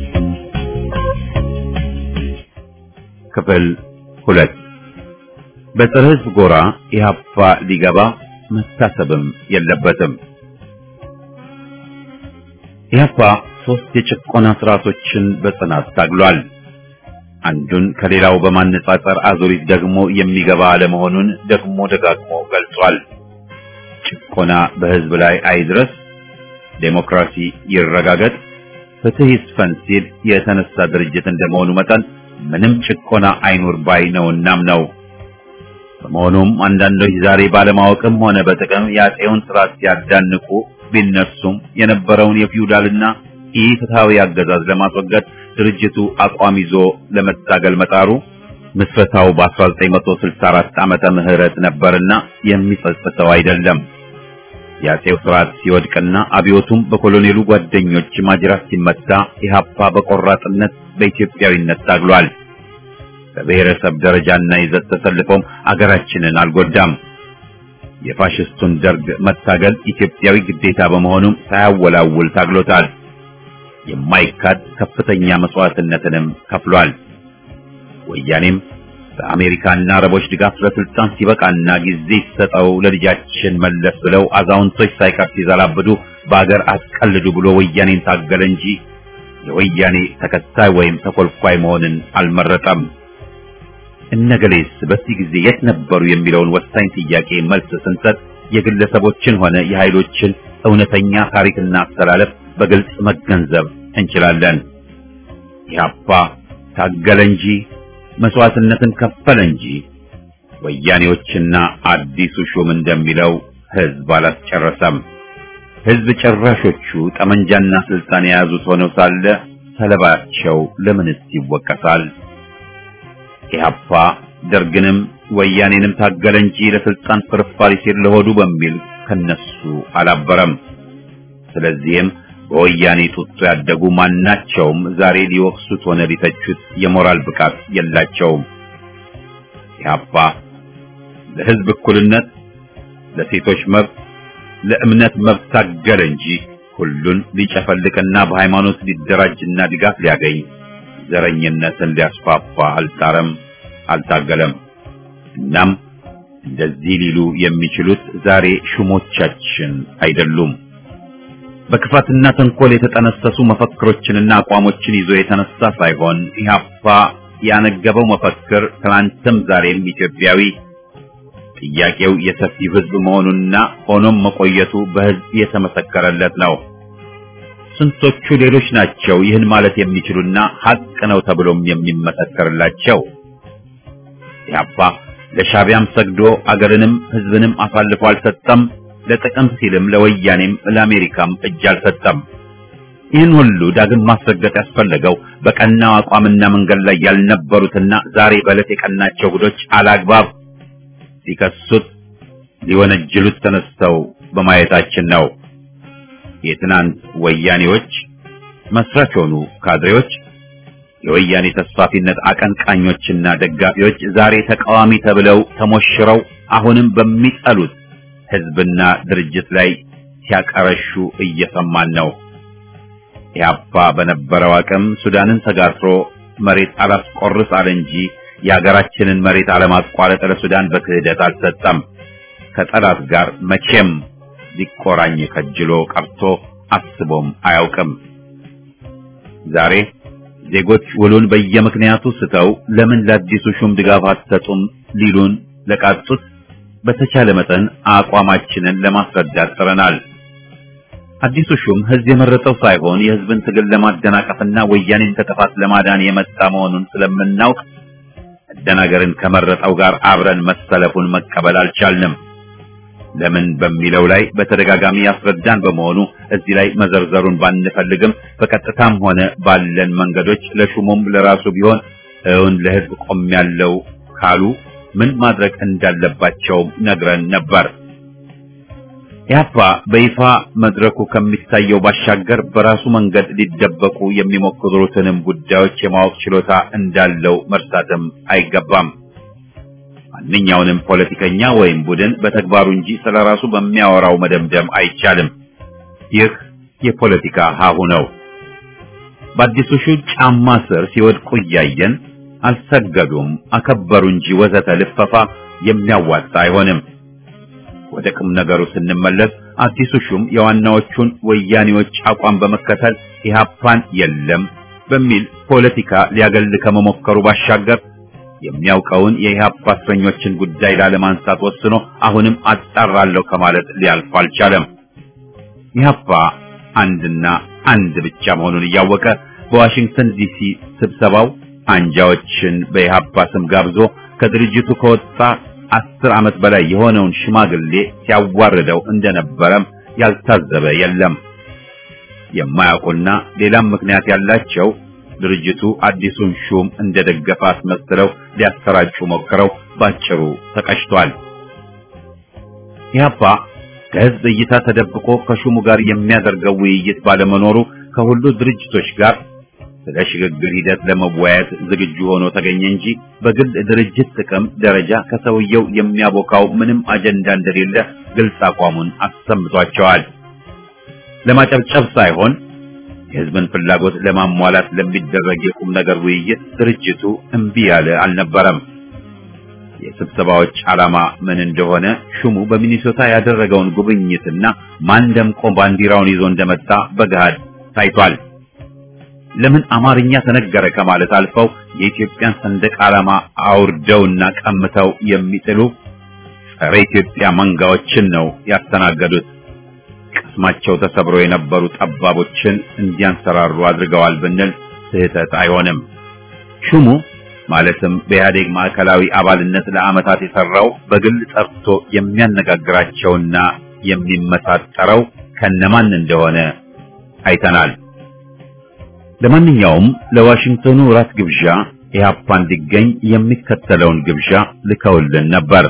S1: ክፍል 2 በፀረ ሕዝብ ጎራ ኢህአፓ ሊገባ መታሰብም የለበትም። ኢህአፓ ሶስት የጭቆና ስርዓቶችን በጽናት ታግሏል። አንዱን ከሌላው በማነጻጸር አዙሪት ደግሞ የሚገባ አለመሆኑን ደግሞ ደጋግሞ ገልጿል። ጭቆና በህዝብ ላይ አይድረስ፣ ዴሞክራሲ ይረጋገጥ፣ ፍትህ ይስፈን ሲል የተነሳ ድርጅት እንደመሆኑ መጠን ምንም ጭቆና አይኑር ባይ ነውናም ነው። በመሆኑም አንዳንዶች ዛሬ ባለማወቅም ሆነ በጥቅም የአፄውን ስርዓት ሲያዳንቁ ቢነሱም የነበረውን የፊውዳልና ኢፍትሃዊ አገዛዝ ለማስወገድ ድርጅቱ አቋም ይዞ ለመታገል መጣሩ ምስረታው በ1964 ዓመተ ምህረት ነበርና የሚጸጽተው አይደለም። የአፄው ስርዓት ሲወድቅና አብዮቱም በኮሎኔሉ ጓደኞች ማጅራት ሲመታ ኢህአፓ በቆራጥነት በኢትዮጵያዊነት ታግሏል። በብሔረሰብ ደረጃና ይዘት ተሰልፎም አገራችንን አልጎዳም። የፋሽስቱን ደርግ መታገል ኢትዮጵያዊ ግዴታ በመሆኑም ሳያወላውል ታግሎታል። የማይካድ ከፍተኛ መስዋዕትነትንም ከፍሏል። ወያኔም በአሜሪካና አረቦች ድጋፍ ለስልጣን ሲበቃና ጊዜ ሲሰጠው ለልጃችን መለስ ብለው አዛውንቶች ሳይቀር ሲዘላብዱ በአገር አትቀልዱ ብሎ ወያኔን ታገለ እንጂ የወያኔ ተከታይ ወይም ተኮልኳይ መሆንን አልመረጠም። እነገሌስ በዚህ ጊዜ የት ነበሩ የሚለውን ወሳኝ ጥያቄ መልስ ስንሰጥ የግለሰቦችን ሆነ የኃይሎችን እውነተኛ ታሪክና አስተላለፍ በግልጽ መገንዘብ እንችላለን። ኢህአፓ ታገለ እንጂ መስዋዕትነትን ከፈለ እንጂ ወያኔዎችና አዲሱ ሹም እንደሚለው ህዝብ አላስጨረሰም። ህዝብ ጨራሾቹ ጠመንጃና ስልጣን የያዙት ሆነው ሳለ ሰለባቸው ለምንስ ይወቀሳል? ኢህአፓ ደርግንም ወያኔንም ታገለ እንጂ ለስልጣን ፍርፋሪ ሲል ለሆዱ በሚል ከነሱ አላበረም። ስለዚህም በወያኔ ጡጦ ያደጉ ማናቸውም ዛሬ ሊወቅሱት ሆነ ሊተቹት የሞራል ብቃት የላቸውም። ኢህአፓ ለህዝብ እኩልነት፣ ለሴቶች መብት፣ ለእምነት መብት ታገለ እንጂ ሁሉን ሊጨፈልቅና በሃይማኖት ሊደራጅና ድጋፍ ሊያገኝ ዘረኝነትን ሊያስፋፋ አልጣረም፣ አልታገለም። እናም እንደዚህ ሊሉ የሚችሉት ዛሬ ሹሞቻችን አይደሉም። በክፋትና ተንኮል የተጠነሰሱ መፈክሮችንና አቋሞችን ይዞ የተነሳ ሳይሆን ኢህአፓ ያነገበው መፈክር ትናንትም ዛሬም ኢትዮጵያዊ፣ ጥያቄው የሰፊው ህዝብ መሆኑና ሆኖም መቆየቱ በህዝብ የተመሰከረለት ነው። ስንቶቹ ሌሎች ናቸው ይህን ማለት የሚችሉና ሐቅ ነው ተብሎም የሚመሰከርላቸው? ኢህአፓ ለሻቢያም ሰግዶ አገርንም ህዝብንም አሳልፎ አልሰጠም። ለጥቅም ሲልም ለወያኔም ለአሜሪካም እጅ አልሰጠም። ይህን ሁሉ ዳግም ማስረገጥ ያስፈለገው በቀናው አቋምና መንገድ ላይ ያልነበሩትና ዛሬ በዕለት የቀናቸው ጉዶች አላግባብ ሊከሱት ሊወነጅሉት ተነስተው በማየታችን ነው። የትናንት ወያኔዎች መስራች ሆኑ ካድሬዎች፣ የወያኔ ተስፋፊነት አቀንቃኞችና ደጋፊዎች ዛሬ ተቃዋሚ ተብለው ተሞሽረው አሁንም በሚጠሉት ህዝብና ድርጅት ላይ ሲያቀረሹ እየሰማን ነው። ኢህአፓ በነበረው አቅም ሱዳንን ተጋትሮ መሬት አላስቆርስ አለ እንጂ የሀገራችንን መሬት አለማቋረጥ ለሱዳን በክህደት አልሰጠም። ከጠላት ጋር መቼም ሊቆራኝ ከጅሎ ቀርቶ አስቦም አያውቅም። ዛሬ ዜጎች ውሉን በየምክንያቱ ስተው ለምን ለአዲሱ ሹም ድጋፍ አትሰጡም ሊሉን ለቃጡት በተቻለ መጠን አቋማችንን ለማስረዳት ጥረናል። አዲሱ ሹም ህዝብ የመረጠው ሳይሆን የህዝብን ትግል ለማደናቀፍና ወያኔን ከጥፋት ለማዳን የመጣ መሆኑን ስለምናውቅ መደናገርን ከመረጠው ጋር አብረን መሰለፉን መቀበል አልቻልንም። ለምን በሚለው ላይ በተደጋጋሚ ያስረዳን በመሆኑ እዚህ ላይ መዘርዘሩን ባንፈልግም በቀጥታም ሆነ ባለን መንገዶች ለሹሙም ለራሱ ቢሆን እውን ለህዝብ ቆሜያለሁ ካሉ ምን ማድረግ እንዳለባቸው ነግረን ነበር። ኢህአፓ በይፋ መድረኩ ከሚታየው ባሻገር በራሱ መንገድ ሊደበቁ የሚሞክሩትንም ጉዳዮች የማወቅ ችሎታ እንዳለው መርሳትም አይገባም። ማንኛውንም ፖለቲከኛ ወይም ቡድን በተግባሩ እንጂ ስለራሱ በሚያወራው መደምደም አይቻልም። ይህ የፖለቲካ ሀሁ ነው። በአዲሱ ሹም ጫማ ስር ሲወድቁ እያየን አልሰገዱም፣ አከበሩ እንጂ ወዘተ ልፈፋ የሚያዋጣ አይሆንም። ወደ ቁም ነገሩ ስንመለስ አዲሱ ሹም የዋናዎቹን ወያኔዎች አቋም በመከተል ኢህአፓን የለም በሚል ፖለቲካ ሊያገል ከመሞከሩ ባሻገር የሚያውቀውን የኢህአፓ እስረኞችን ጉዳይ ላለማንሳት ወስኖ አሁንም አጣራለሁ ከማለት ሊያልፍ አልቻለም። ኢህአፓ አንድና አንድ ብቻ መሆኑን እያወቀ በዋሽንግተን ዲሲ ስብሰባው አንጃዎችን በኢህአፓ ስም ጋብዞ ከድርጅቱ ከወጣ 10 ዓመት በላይ የሆነውን ሽማግሌ ሲያዋርደው እንደነበረም ያልታዘበ የለም። የማያውቁና ሌላም ምክንያት ያላቸው ድርጅቱ አዲሱን ሹም እንደደገፈ አስመስለው ሊያሰራጩ ሞክረው ባጭሩ ተቀጭቷል። ኢህአፓ ከህዝብ እይታ ተደብቆ ከሹሙ ጋር የሚያደርገው ውይይት ባለመኖሩ ከሁሉ ድርጅቶች ጋር ስለ ሽግግር ሂደት ለመወያየት ዝግጁ ሆኖ ተገኘ እንጂ በግል ድርጅት ጥቅም ደረጃ ከሰውየው የሚያቦካው ምንም አጀንዳ እንደሌለ ግልጽ አቋሙን አሰምቷቸዋል። ለማጨብጨብ ሳይሆን የህዝብን ፍላጎት ለማሟላት ለሚደረግ የቁም ነገር ውይይት ድርጅቱ እምቢ ያለ አልነበረም። የስብሰባዎች ዓላማ ምን እንደሆነ ሹሙ በሚኒሶታ ያደረገውን ጉብኝትና ማን ደምቆ ባንዲራውን ይዞ እንደመጣ በገሃድ ታይቷል። ለምን አማርኛ ተነገረ ከማለት አልፈው የኢትዮጵያን ሰንደቅ ዓላማ አውርደውና ቀምተው የሚጥሉ ጸረ ኢትዮጵያ መንጋዎችን ነው ያስተናገዱት። ቅስማቸው ተሰብሮ የነበሩ ጠባቦችን እንዲያንሰራሩ አድርገዋል ብንል ስህተት አይሆንም። ሹሙ ማለትም በኢህአዴግ ማዕከላዊ አባልነት ለዓመታት የሰራው በግል ጠርቶ የሚያነጋግራቸውና የሚመሳጠረው ከነማን እንደሆነ አይተናል። ለማንኛውም ለዋሽንግተኑ ራት ግብዣ ኢህአፓ እንዲገኝ የሚከተለውን ግብዣ ልከውልን ነበር።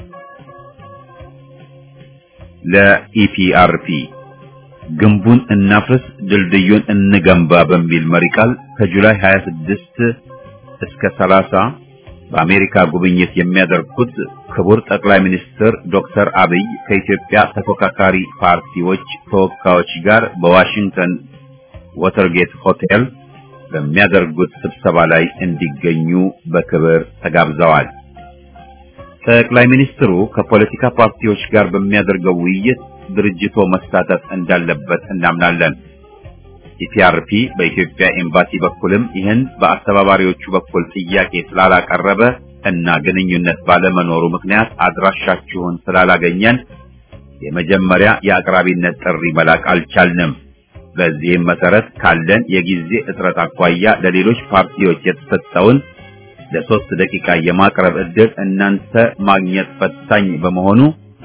S1: ለኢፒአርፒ ግንቡን እናፍርስ ድልድዩን እንገንባ በሚል መሪ ቃል ከጁላይ 26 እስከ 30 በአሜሪካ ጉብኝት የሚያደርጉት ክቡር ጠቅላይ ሚኒስትር ዶክተር አብይ ከኢትዮጵያ ተፎካካሪ ፓርቲዎች ተወካዮች ጋር በዋሽንግተን ወተርጌት ሆቴል በሚያደርጉት ስብሰባ ላይ እንዲገኙ በክብር ተጋብዘዋል። ጠቅላይ ሚኒስትሩ ከፖለቲካ ፓርቲዎች ጋር በሚያደርገው ውይይት ድርጅቱ መሳተፍ እንዳለበት እናምናለን። ኢፒአርፒ በኢትዮጵያ ኤምባሲ በኩልም ይህን በአስተባባሪዎቹ በኩል ጥያቄ ስላላቀረበ እና ግንኙነት ባለመኖሩ ምክንያት አድራሻችሁን ስላላገኘን የመጀመሪያ የአቅራቢነት ጥሪ መላክ አልቻልንም። በዚህም መሰረት ካለን የጊዜ እጥረት አኳያ ለሌሎች ፓርቲዎች የተሰጠውን ለ3 ደቂቃ የማቅረብ ዕድል እናንተ ማግኘት ፈታኝ በመሆኑ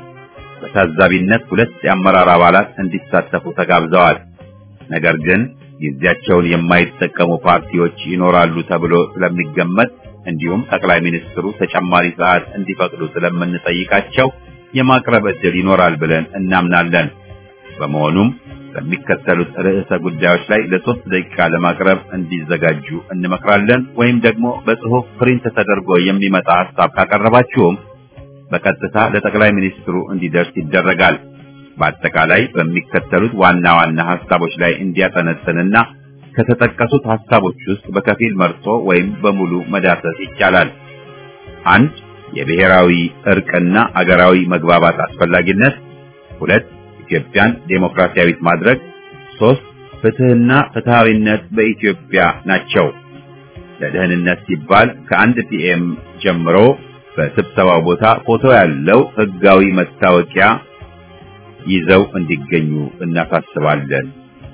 S1: በታዛቢነት 2 የአመራር አባላት እንዲሳተፉ ተጋብዘዋል። ነገር ግን ጊዜያቸውን የማይጠቀሙ ፓርቲዎች ይኖራሉ ተብሎ ስለሚገመት እንዲሁም ጠቅላይ ሚኒስትሩ ተጨማሪ ሰዓት እንዲፈቅዱ ስለምንጠይቃቸው የማቅረብ ዕድል ይኖራል ብለን እናምናለን። በመሆኑም በሚከተሉት ርዕሰ ጉዳዮች ላይ ለ3 ደቂቃ ለማቅረብ እንዲዘጋጁ እንመክራለን። ወይም ደግሞ በጽሑፍ ፕሪንት ተደርጎ የሚመጣ ሐሳብ ካቀረባችሁም በቀጥታ ለጠቅላይ ሚኒስትሩ እንዲደርስ ይደረጋል። በአጠቃላይ በሚከተሉት ዋና ዋና ሐሳቦች ላይ እንዲያጠነጥንና ከተጠቀሱት ሐሳቦች ውስጥ በከፊል መርጦ ወይም በሙሉ መዳሰስ ይቻላል። 1. የብሔራዊ እርቅና አገራዊ መግባባት አስፈላጊነት። 2. ኢትዮጵያን ዴሞክራሲያዊት ማድረግ። 3. ፍትህና ፍትሃዊነት በኢትዮጵያ ናቸው። ለደህንነት ሲባል ከ1 ፒኤም ጀምሮ በስብሰባው ቦታ ፎቶ ያለው ህጋዊ መታወቂያ ይዘው እንዲገኙ እናሳስባለን።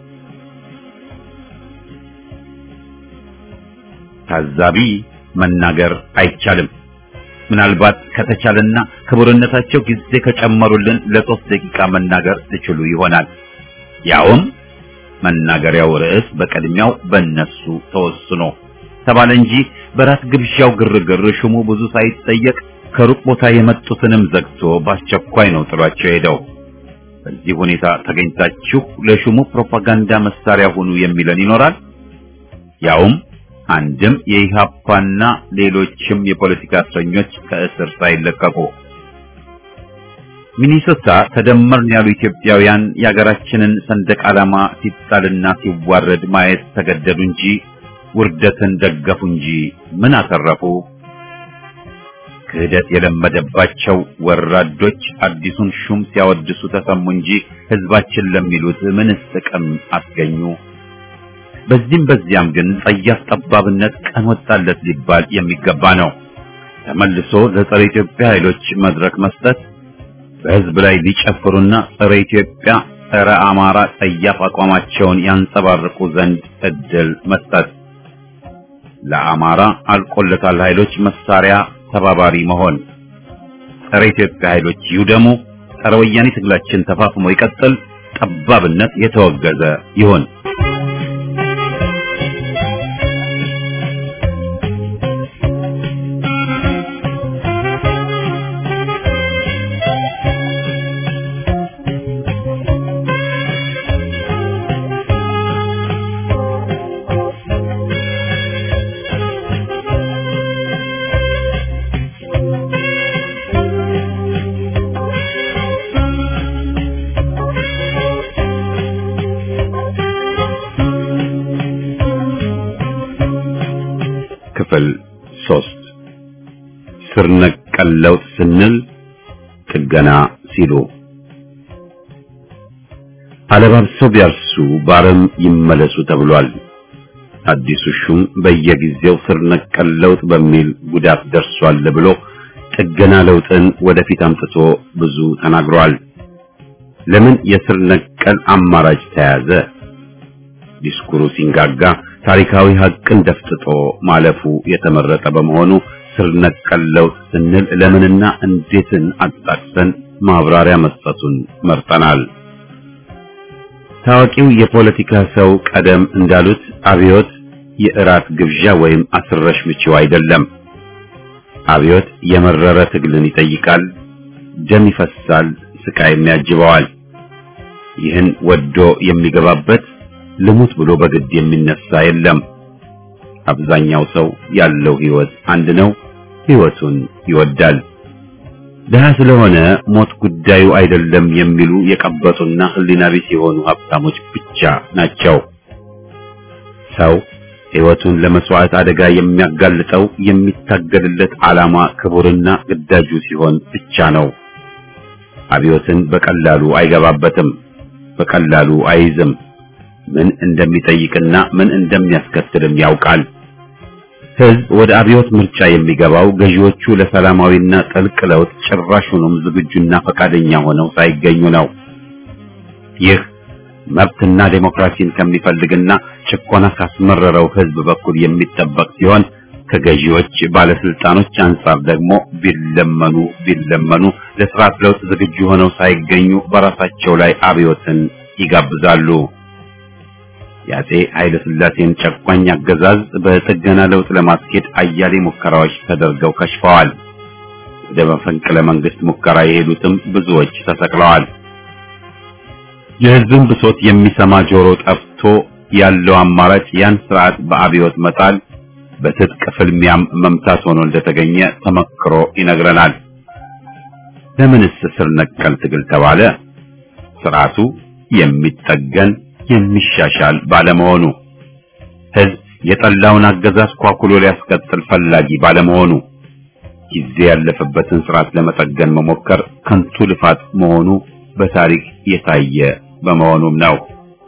S1: ታዛቢ መናገር አይቻልም። ምናልባት ከተቻለና ክቡርነታቸው ጊዜ ከጨመሩልን ለ3 ደቂቃ መናገር ትችሉ ይሆናል። ያውም መናገሪያው ርዕስ በቀድሚያው በእነሱ ተወስኖ ተባለ እንጂ በራት ግብዣው ግርግር ሹሙ ብዙ ሳይጠየቅ ከሩቅ ቦታ የመጡትንም ዘግቶ በአስቸኳይ ነው ጥሏቸው ሄደው። በዚህ ሁኔታ ተገኝታችሁ ለሹሙ ፕሮፓጋንዳ መሳሪያ ሁኑ የሚለን ይኖራል። ያውም አንድም የኢሃፓና ሌሎችም የፖለቲካ እስረኞች ከእስር ሳይለቀቁ። ሚኒሶታ ተደመርን ያሉ ኢትዮጵያውያን የሀገራችንን ሰንደቅ ዓላማ ሲጣልና ሲዋረድ ማየት ተገደዱ እንጂ ውርደትን ደገፉ እንጂ ምን አተረፉ? ክህደት የለመደባቸው ወራዶች አዲሱን ሹም ሲያወድሱ ተሰሙ እንጂ ህዝባችን ለሚሉት ምንስ ጥቅም አስገኙ? በዚህም በዚያም ግን ጸያፍ ጠባብነት ቀን ወጣለት ሊባል የሚገባ ነው። ተመልሶ ለጸረ ኢትዮጵያ ኃይሎች መድረክ መስጠት፣ በህዝብ ላይ ሊጨፍሩና ጸረ ኢትዮጵያ ጸረ አማራ ጸያፍ አቋማቸውን ያንጸባርቁ ዘንድ እድል መስጠት፣ ለአማራ አልቆለታል ኃይሎች መሳሪያ ተባባሪ መሆን፣ ጸረ ኢትዮጵያ ኃይሎች ይውደሙ፣ ጸረ ወያኔ ትግላችን ተፋፍሞ ይቀጥል፣ ጠባብነት የተወገዘ ይሁን። ክፍል 3 ስር ነቀል ለውጥ ስንል ጥገና ሲሉ አለባብሰው ቢያርሱ ባረም ይመለሱ ተብሏል። አዲሱ ሹም በየጊዜው ስር ነቀል ለውጥ በሚል ጉዳት ደርሷል ብሎ ጥገና ለውጥን ወደፊት አምጥቶ ብዙ ተናግሯል። ለምን የስር ነቀል አማራጭ ተያዘ? ዲስኩሩ ሲንጋጋ ታሪካዊ ሀቅን ደፍጥጦ ማለፉ የተመረጠ በመሆኑ ስር ነቀል ለውጥ ስንል ለምንና እንዴትን አጣቅሰን ማብራሪያ መስጠቱን መርጠናል። ታዋቂው የፖለቲካ ሰው ቀደም እንዳሉት አብዮት የእራት ግብዣ ወይም አስረሽ ምቺው አይደለም። አብዮት የመረረ ትግልን ይጠይቃል፣ ደም ይፈሳል፣ ስቃይም ያጅበዋል። ይህን ወዶ የሚገባበት ልሙት ብሎ በግድ የሚነሳ የለም። አብዛኛው ሰው ያለው ህይወት አንድ ነው፣ ህይወቱን ይወዳል። ደሃ ስለሆነ ሞት ጉዳዩ አይደለም የሚሉ የቀበጡና ህሊና ቢስ የሆኑ ሀብታሞች ብቻ ናቸው። ሰው ህይወቱን ለመስዋዕት አደጋ የሚያጋልጠው የሚታገልለት ዓላማ ክቡርና ግዳጁ ሲሆን ብቻ ነው። አብዮትን በቀላሉ አይገባበትም፣ በቀላሉ አይይዝም። ምን እንደሚጠይቅና ምን እንደሚያስከትልም ያውቃል። ህዝብ ወደ አብዮት ምርጫ የሚገባው ገዢዎቹ ለሰላማዊና ጥልቅ ለውጥ ጭራሹንም ዝግጁና ፈቃደኛ ሆነው ሳይገኙ ነው። ይህ መብትና ዴሞክራሲን ከሚፈልግና ጭቆና ካስመረረው ህዝብ በኩል የሚጠበቅ ሲሆን ከገዢዎች ባለስልጣኖች አንጻር ደግሞ ቢለመኑ ለስርዓት ለውጥ ዝግጁ ሆነው ሳይገኙ በራሳቸው ላይ አብዮትን ይጋብዛሉ። የአፄ ኃይለ ሥላሴን ጨቋኝ አገዛዝ በጥገና ለውጥ ለማስኬድ አያሌ ሙከራዎች ተደርገው ከሽፈዋል። ወደ መፈንቅለ መንግስት ሙከራ የሄዱትም ብዙዎች ተሰቅለዋል። የህዝብን ብሶት የሚሰማ ጆሮ ጠፍቶ ያለው አማራጭ ያን ስርዓት በአብዮት መጣል፣ በትጥቅ ፍልሚያም መምታት ሆኖ እንደተገኘ ተመክሮ ይነግረናል። ለምንስ ስር ነቀል ትግል ተባለ? ስርዓቱ የሚጠገን የሚሻሻል ባለመሆኑ፣ ህዝብ የጠላውን አገዛዝ ኳኩሎ ሊያስቀጥል ፈላጊ ባለመሆኑ፣ ጊዜ ያለፈበትን ስርዓት ለመጠገን መሞከር ከንቱ ልፋት መሆኑ በታሪክ የታየ በመሆኑም ነው።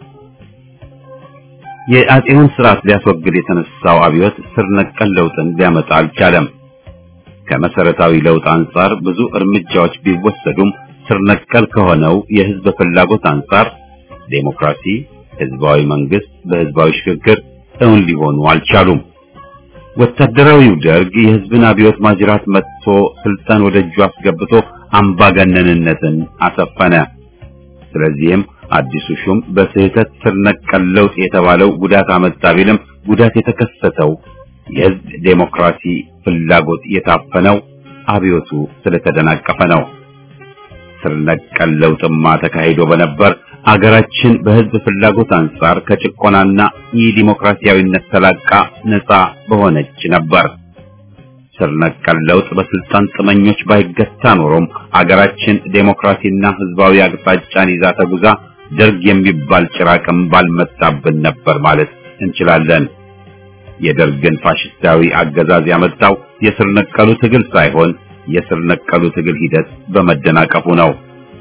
S1: የአፄውን ስርዓት ሊያስወግድ የተነሳው አብዮት ስር ነቀል ለውጥን ሊያመጣ አልቻለም። ከመሰረታዊ ለውጥ አንጻር ብዙ እርምጃዎች ቢወሰዱም ስር ነቀል ከሆነው የህዝብ ፍላጎት አንጻር ዴሞክራሲ፣ ህዝባዊ መንግስት በህዝባዊ ሽግግር እውን ሊሆኑ አልቻሉም። ወታደራዊው ደርግ የህዝብን አብዮት ማጅራት መጥቶ ስልጣን ወደ እጁ አስገብቶ አምባገነንነትን አሰፈነ። ስለዚህም አዲሱ ሹም በስህተት ስር ነቀል ለውጥ የተባለው ጉዳት አመጣ ቢልም ጉዳት የተከሰተው የህዝብ ዴሞክራሲ ፍላጎት የታፈነው አብዮቱ ስለተደናቀፈ ነው። ስር ነቀል ለውጥማ ተካሂዶ በነበር አገራችን በህዝብ ፍላጎት አንጻር ከጭቆናና የዲሞክራሲያዊነት ተላቃ ነፃ በሆነች ነበር። ስር ነቀል ለውጥ በስልጣን ጥመኞች ባይገታ ኖሮም አገራችን ዴሞክራሲና ህዝባዊ አቅጣጫን ይዛ ተጉዛ ደርግ የሚባል ጭራቅም ባልመጣብን ነበር ማለት እንችላለን። የደርግን ፋሽስታዊ አገዛዝ ያመጣው የስር ነቀሉ ትግል ሳይሆን የስር ነቀሉ ትግል ሂደት በመደናቀፉ ነው።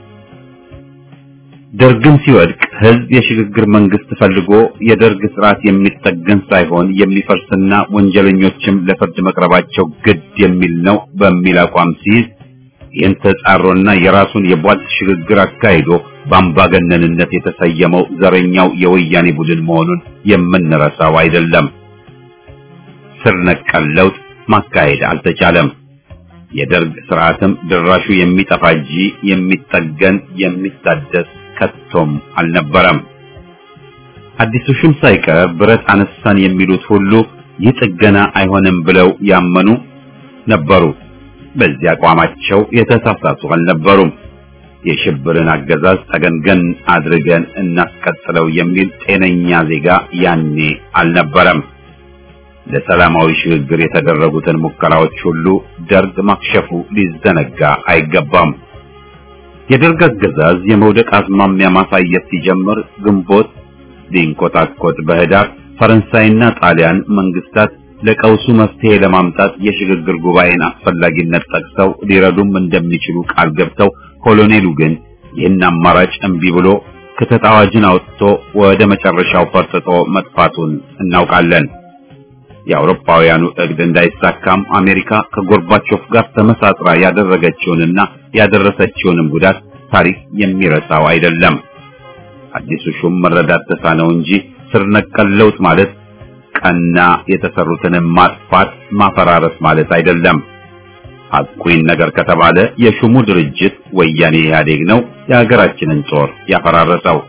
S1: ደርግም ሲወድቅ ህዝብ የሽግግር መንግስት ፈልጎ የደርግ ስርዓት የሚጠገን ሳይሆን የሚፈርስና ወንጀለኞችም ለፍርድ መቅረባቸው ግድ የሚል ነው በሚል አቋም ሲይዝ ይህን ተጻሮና የራሱን የቧልት ሽግግር አካሂዶ በአምባገነንነት የተሰየመው ዘረኛው የወያኔ ቡድን መሆኑን የምንረሳው አይደለም። ስር ነቀል ለውጥ ማካሄድ አልተቻለም። የደርግ ስርዓትም ድራሹ የሚጠፋ እንጂ የሚጠገን የሚታደስ ከቶም አልነበረም። አዲሱ ሹም ሳይቀር ብረት አነሳን የሚሉት ሁሉ ይህ ጥገና አይሆንም ብለው ያመኑ ነበሩ። በዚህ አቋማቸው የተሳሳቱ አልነበሩም። የሽብርን አገዛዝ ተገንገን አድርገን እናስቀጥለው የሚል ጤነኛ ዜጋ ያኔ አልነበረም። ለሰላማዊ ሽግግር የተደረጉትን ሙከራዎች ሁሉ ደርግ ማክሸፉ ሊዘነጋ አይገባም። የደርግ አገዛዝ የመውደቅ አዝማሚያ ማሳየት ሲጀምር ግንቦት ሊንኮታኮት በህዳር ፈረንሳይና ጣሊያን መንግስታት ለቀውሱ መፍትሄ ለማምጣት የሽግግር ጉባኤን አስፈላጊነት ጠቅሰው ሊረዱም እንደሚችሉ ቃል ገብተው ኮሎኔሉ ግን ይህን አማራጭ እምቢ ብሎ ክተት አዋጅን አውጥቶ ወደ መጨረሻው ፈርጥጦ መጥፋቱን እናውቃለን። የአውሮፓውያኑ እቅድ እንዳይሳካም አሜሪካ ከጎርባቾፍ ጋር ተመሳጥራ ያደረገችውንና ያደረሰችውንም ጉዳት ታሪክ የሚረሳው አይደለም። አዲሱ ሹም መረዳት ተሳነው እንጂ ስር ነቀል ለውጥ ማለት ቀና የተሰሩትን ማጥፋት ማፈራረስ ማለት አይደለም። ሐቁን ነገር ከተባለ የሹሙ ድርጅት ወያኔ ኢህአዴግ ነው የሀገራችንን ጦር ያፈራረሰው።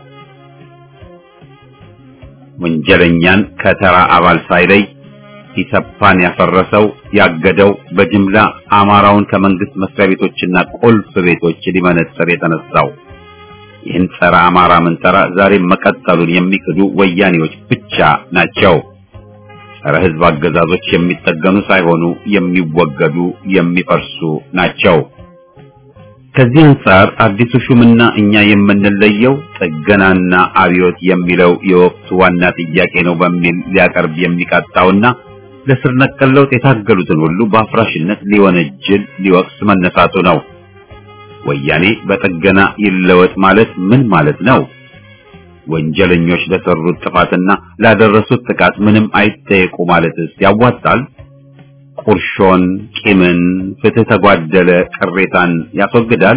S1: ወንጀለኛን ከተራ አባል ሳይለይ ኢሰፓን ያፈረሰው ያገደው በጅምላ አማራውን ከመንግስት መስሪያ ቤቶችና ቁልፍ ቤቶች ሊመነጥር የተነሳው ይህን ጸረ አማራ መንጠራ ዛሬ መቀጠሉን የሚክዱ ወያኔዎች ብቻ ናቸው። ጸረ ህዝብ አገዛዞች የሚጠገኑ ሳይሆኑ የሚወገዱ የሚፈርሱ ናቸው። ከዚህ አንፃር አዲሱ ሹምና እኛ የምንለየው ጥገናና አብዮት የሚለው የወቅቱ ዋና ጥያቄ ነው በሚል ሊያቀርብ የሚቃጣውና ለስር ነቀል ለውጥ የታገሉትን ሁሉ በአፍራሽነት ሊወነጅል ሊወቅስ መነሳቱ ነው። ወያኔ በጥገና ይለወጥ ማለት ምን ማለት ነው? ወንጀለኞች ለሰሩት ጥፋትና ላደረሱት ጥቃት ምንም አይጠየቁ ማለትስ ያዋጣል? ቁርሾን፣ ቂምን፣ ፍትህ ተጓደለ ቅሬታን ያስወግዳል?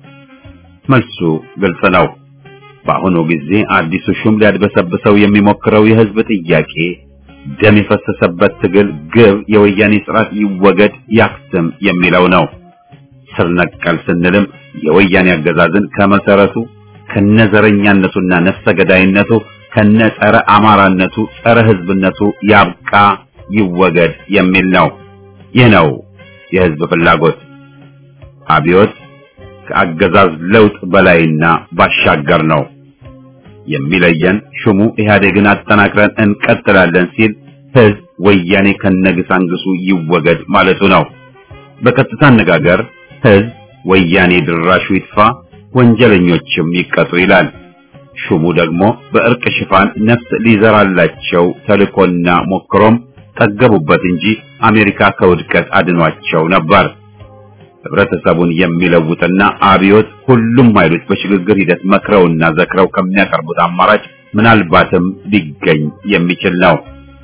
S1: መልሱ ግልጽ ነው። በአሁኑ ጊዜ አዲሱ ሹም ሊያድበሰብሰው የሚሞክረው የህዝብ ጥያቄ ደም የፈሰሰበት ትግል ግብ የወያኔ ስርዓት ይወገድ ያክትም የሚለው ነው። ስር ነቀል ስንልም የወያኔ አገዛዝን ከመሰረቱ ከነዘረኛነቱና ነፍሰ ገዳይነቱ ከነጸረ አማራነቱ ጸረ ህዝብነቱ ያብቃ ይወገድ የሚል ነው። ይህ ነው የህዝብ ፍላጎት። አብዮት ከአገዛዝ ለውጥ በላይና ባሻገር ነው። የሚለየን ሹሙ ኢህአዴግን አጠናክረን እንቀጥላለን ሲል ህዝብ ወያኔ ከነግሳንግሱ ይወገድ ማለቱ ነው። በቀጥታ አነጋገር ህዝብ ወያኔ ድራሹ ይጥፋ፣ ወንጀለኞችም ይቀጡ ይላል። ሹሙ ደግሞ በእርቅ ሽፋን ነፍስ ሊዘራላቸው ተልኮና ሞክሮም ጠገቡበት እንጂ አሜሪካ ከውድቀት አድኗቸው ነበር። ህብረተሰቡን የሚለውጥና አብዮት ሁሉም ኃይሎች በሽግግር ሂደት መክረውና ዘክረው ከሚያቀርቡት አማራጭ ምናልባትም ሊገኝ የሚችል ነው።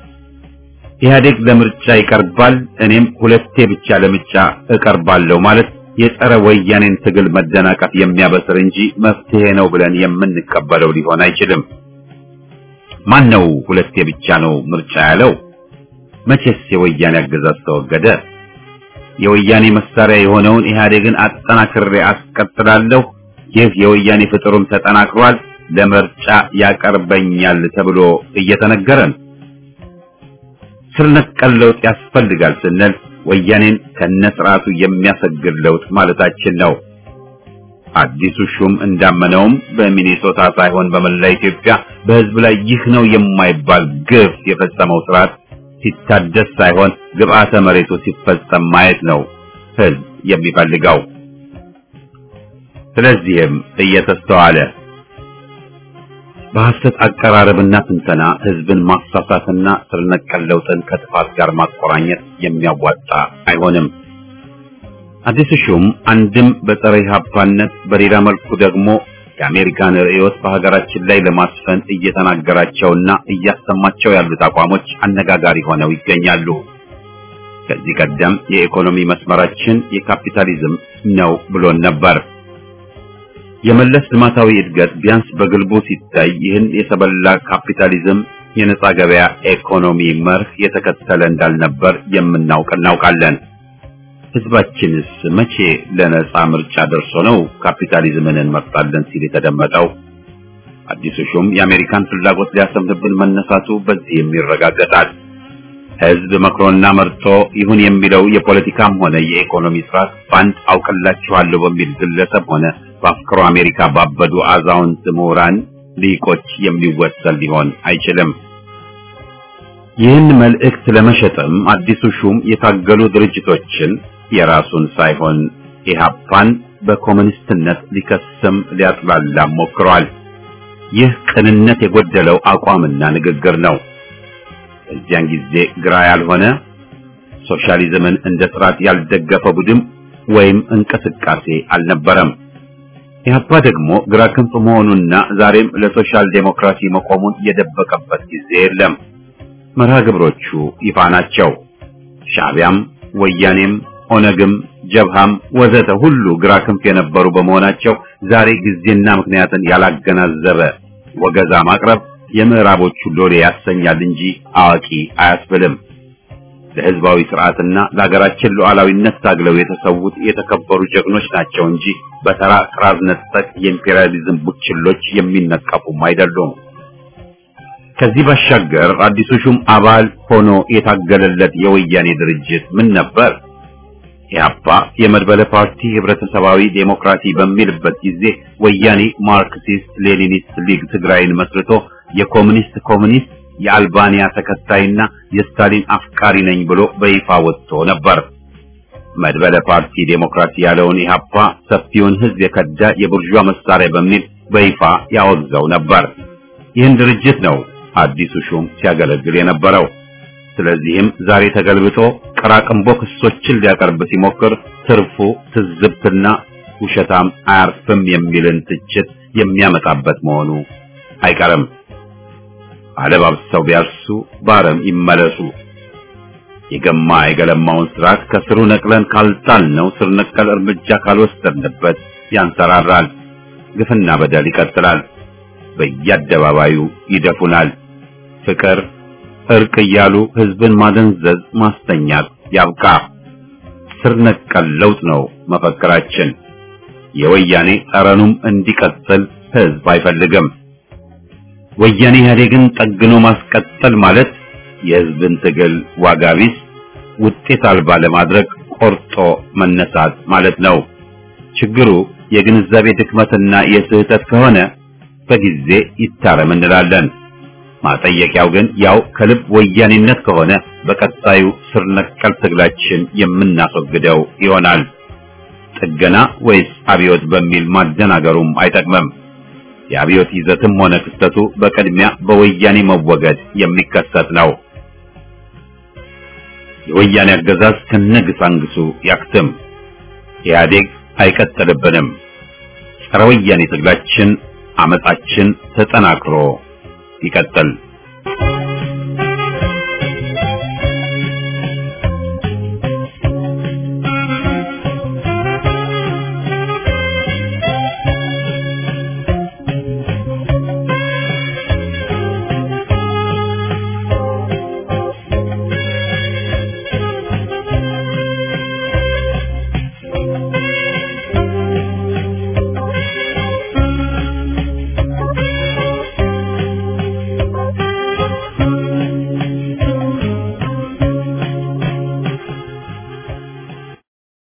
S1: ኢህአዴግ ለምርጫ ይቀርባል፣ እኔም ሁለቴ ብቻ ለምርጫ እቀርባለሁ ማለት የጸረ ወያኔን ትግል መደናቀፍ የሚያበስር እንጂ መፍትሄ ነው ብለን የምንቀበለው ሊሆን አይችልም። ማን ነው ሁለቴ ብቻ ነው ምርጫ ያለው? መቼስ የወያኔ አገዛዝ ተወገደ? የወያኔ መሳሪያ የሆነውን ኢህአዴግን አጠናክሬ አስቀጥላለሁ፣ ይህ የወያኔ ፍጥሩም ተጠናክሯል፣ ለምርጫ ያቀርበኛል ተብሎ እየተነገረን ስር ነቀል ለውጥ ያስፈልጋል ስንል ወያኔን ከነስርዓቱ የሚያሰግድ ለውጥ ማለታችን ነው። አዲሱ ሹም እንዳመነውም በሚኒሶታ ሳይሆን በመላ ኢትዮጵያ በህዝብ ላይ ይህ ነው የማይባል ግፍ የፈጸመው ስርዓት ሲታደስ ሳይሆን ግብአተ መሬቱ ሲፈጸም ማየት ነው ህዝብ የሚፈልገው። ስለዚህም እየተስተዋለ በሐሰት አቀራረብና ትንተና ህዝብን ማሳሳትና ስር ነቀል ለውጥን ከጥፋት ጋር ማቆራኘት የሚያዋጣ አይሆንም። አዲሱ ሹም አንድም በፀረ ኢህአፓነት በሌላ መልኩ ደግሞ የአሜሪካን ርዕዮት በሀገራችን ላይ ለማስፈን እየተናገራቸውና እያሰማቸው ያሉት አቋሞች አነጋጋሪ ሆነው ይገኛሉ። ከዚህ ቀደም የኢኮኖሚ መስመራችን የካፒታሊዝም ነው ብሎን ነበር። የመለስ ልማታዊ እድገት ቢያንስ በግልቡ ሲታይ ይህን የሰበላ ካፒታሊዝም የነጻ ገበያ ኢኮኖሚ መርህ የተከተለ እንዳልነበር እናውቃለን። ህዝባችንስ መቼ ለነጻ ምርጫ ደርሶ ነው ካፒታሊዝምን እንመርጣለን ሲል የተደመጠው? አዲሱ ሹም የአሜሪካን ፍላጎት ሊያሰምርብን መነሳቱ በዚህም ይረጋገጣል። ህዝብ መክሮና መርጦ ይሁን የሚለው የፖለቲካም ሆነ የኢኮኖሚ ስርዓት ባንድ አውቅላችኋለሁ በሚል ግለሰብ ሆነ በአፍክሮ አሜሪካ ባበዱ አዛውንት ምሁራን ሊቆች የሚወሰን ሊሆን አይችልም። ይህን መልእክት ለመሸጥም አዲሱ ሹም የታገሉ ድርጅቶችን የራሱን ሳይሆን ኢህአፓን በኮሙኒስትነት ሊከስም ሊያጥላላም ሞክሯል። ይህ ቅንነት የጎደለው አቋምና ንግግር ነው። በዚያን ጊዜ ግራ ያልሆነ ሶሻሊዝምን እንደ ስርዓት ያልደገፈ ቡድን ወይም እንቅስቃሴ አልነበረም። ኢህአፓ ደግሞ ግራ ክንፍ መሆኑና ዛሬም ለሶሻል ዴሞክራሲ መቆሙን የደበቀበት ጊዜ የለም። መርሃ ግብሮቹ ይፋ ናቸው። ሻዕቢያም ወያኔም ኦነግም ጀብሃም ወዘተ ሁሉ ግራ ክንፍ የነበሩ በመሆናቸው ዛሬ ጊዜና ምክንያትን ያላገናዘበ ወገዛ ማቅረብ የምዕራቦቹ ሎሌ ያሰኛል እንጂ አዋቂ አያስብልም። ለህዝባዊ ስርዓትና ለሀገራችን ሉዓላዊነት ታግለው የተሰዉት የተከበሩ ጀግኖች ናቸው እንጂ በተራ ጥራዝ ነጠቅ የኢምፔሪያሊዝም ቡችሎች የሚነቀፉም አይደሉም። ከዚህ ባሻገር አዲሱ ሹም አባል ሆኖ የታገለለት የወያኔ ድርጅት ምን ነበር? ኢህአፓ የመድበለ ፓርቲ ህብረተሰባዊ ዴሞክራሲ በሚልበት ጊዜ ወያኔ ማርክሲስት ሌኒኒስት ሊግ ትግራይን መስርቶ የኮሙኒስት የአልባኒያ ተከታይና የስታሊን አፍቃሪ ነኝ ብሎ በይፋ ወጥቶ ነበር። መድበለ ፓርቲ ዴሞክራሲ ያለውን ኢህአፓ ሰፊውን ህዝብ የከዳ የቡርዣ መሳሪያ በሚል በይፋ ያወግዘው ነበር። ይህን ድርጅት ነው አዲሱ ሹም ሲያገለግል የነበረው። ስለዚህም ዛሬ ተገልብጦ ቀራቅንቦ ክሶችን ሊያቀርብ ሲሞክር ትርፉ ትዝብትና ውሸታም አያርፍም የሚልን ትችት የሚያመጣበት መሆኑ አይቀርም። አለባብሰው ቢያርሱ ባረም ይመለሱ። የገማ የገለማውን ስርዓት ከስሩ ነቅለን ካልጣልነው ስር ነቀል እርምጃ ካልወሰድንበት ያንሰራራል። ግፍና በደል ይቀጥላል። በየአደባባዩ ይደፉናል። ፍቅር እርቅ እያሉ ህዝብን ማደንዘዝ ማስተኛት ያብቃ። ስር ነቀል ለውጥ ነው መፈክራችን። የወያኔ ጠረኑም እንዲቀጥል ህዝብ አይፈልግም። ወያኔ ኢህአዴግን ጠግኖ ማስቀጠል ማለት የህዝብን ትግል ዋጋ ቢስ ውጤት አልባ ለማድረግ ቆርጦ መነሳት ማለት ነው። ችግሩ የግንዛቤ ድክመትና የስህተት ከሆነ በጊዜ ይታረም እንላለን። ማጠየቂያው ግን ያው ከልብ ወያኔነት ከሆነ በቀጣዩ ስር ነቀል ትግላችን የምናስወግደው ይሆናል። ጥገና ወይስ አብዮት በሚል ማደናገሩም አይጠቅምም። የአብዮት ይዘትም ሆነ ክስተቱ በቅድሚያ በወያኔ መወገድ የሚከሰት ነው። የወያኔ አገዛዝ ከነግሳንግሱ ያክትም። ኢህአዴግ አይቀጥልብንም። ጸረ ወያኔ ትግላችን አመጻችን ተጠናክሮ ይቀጥል።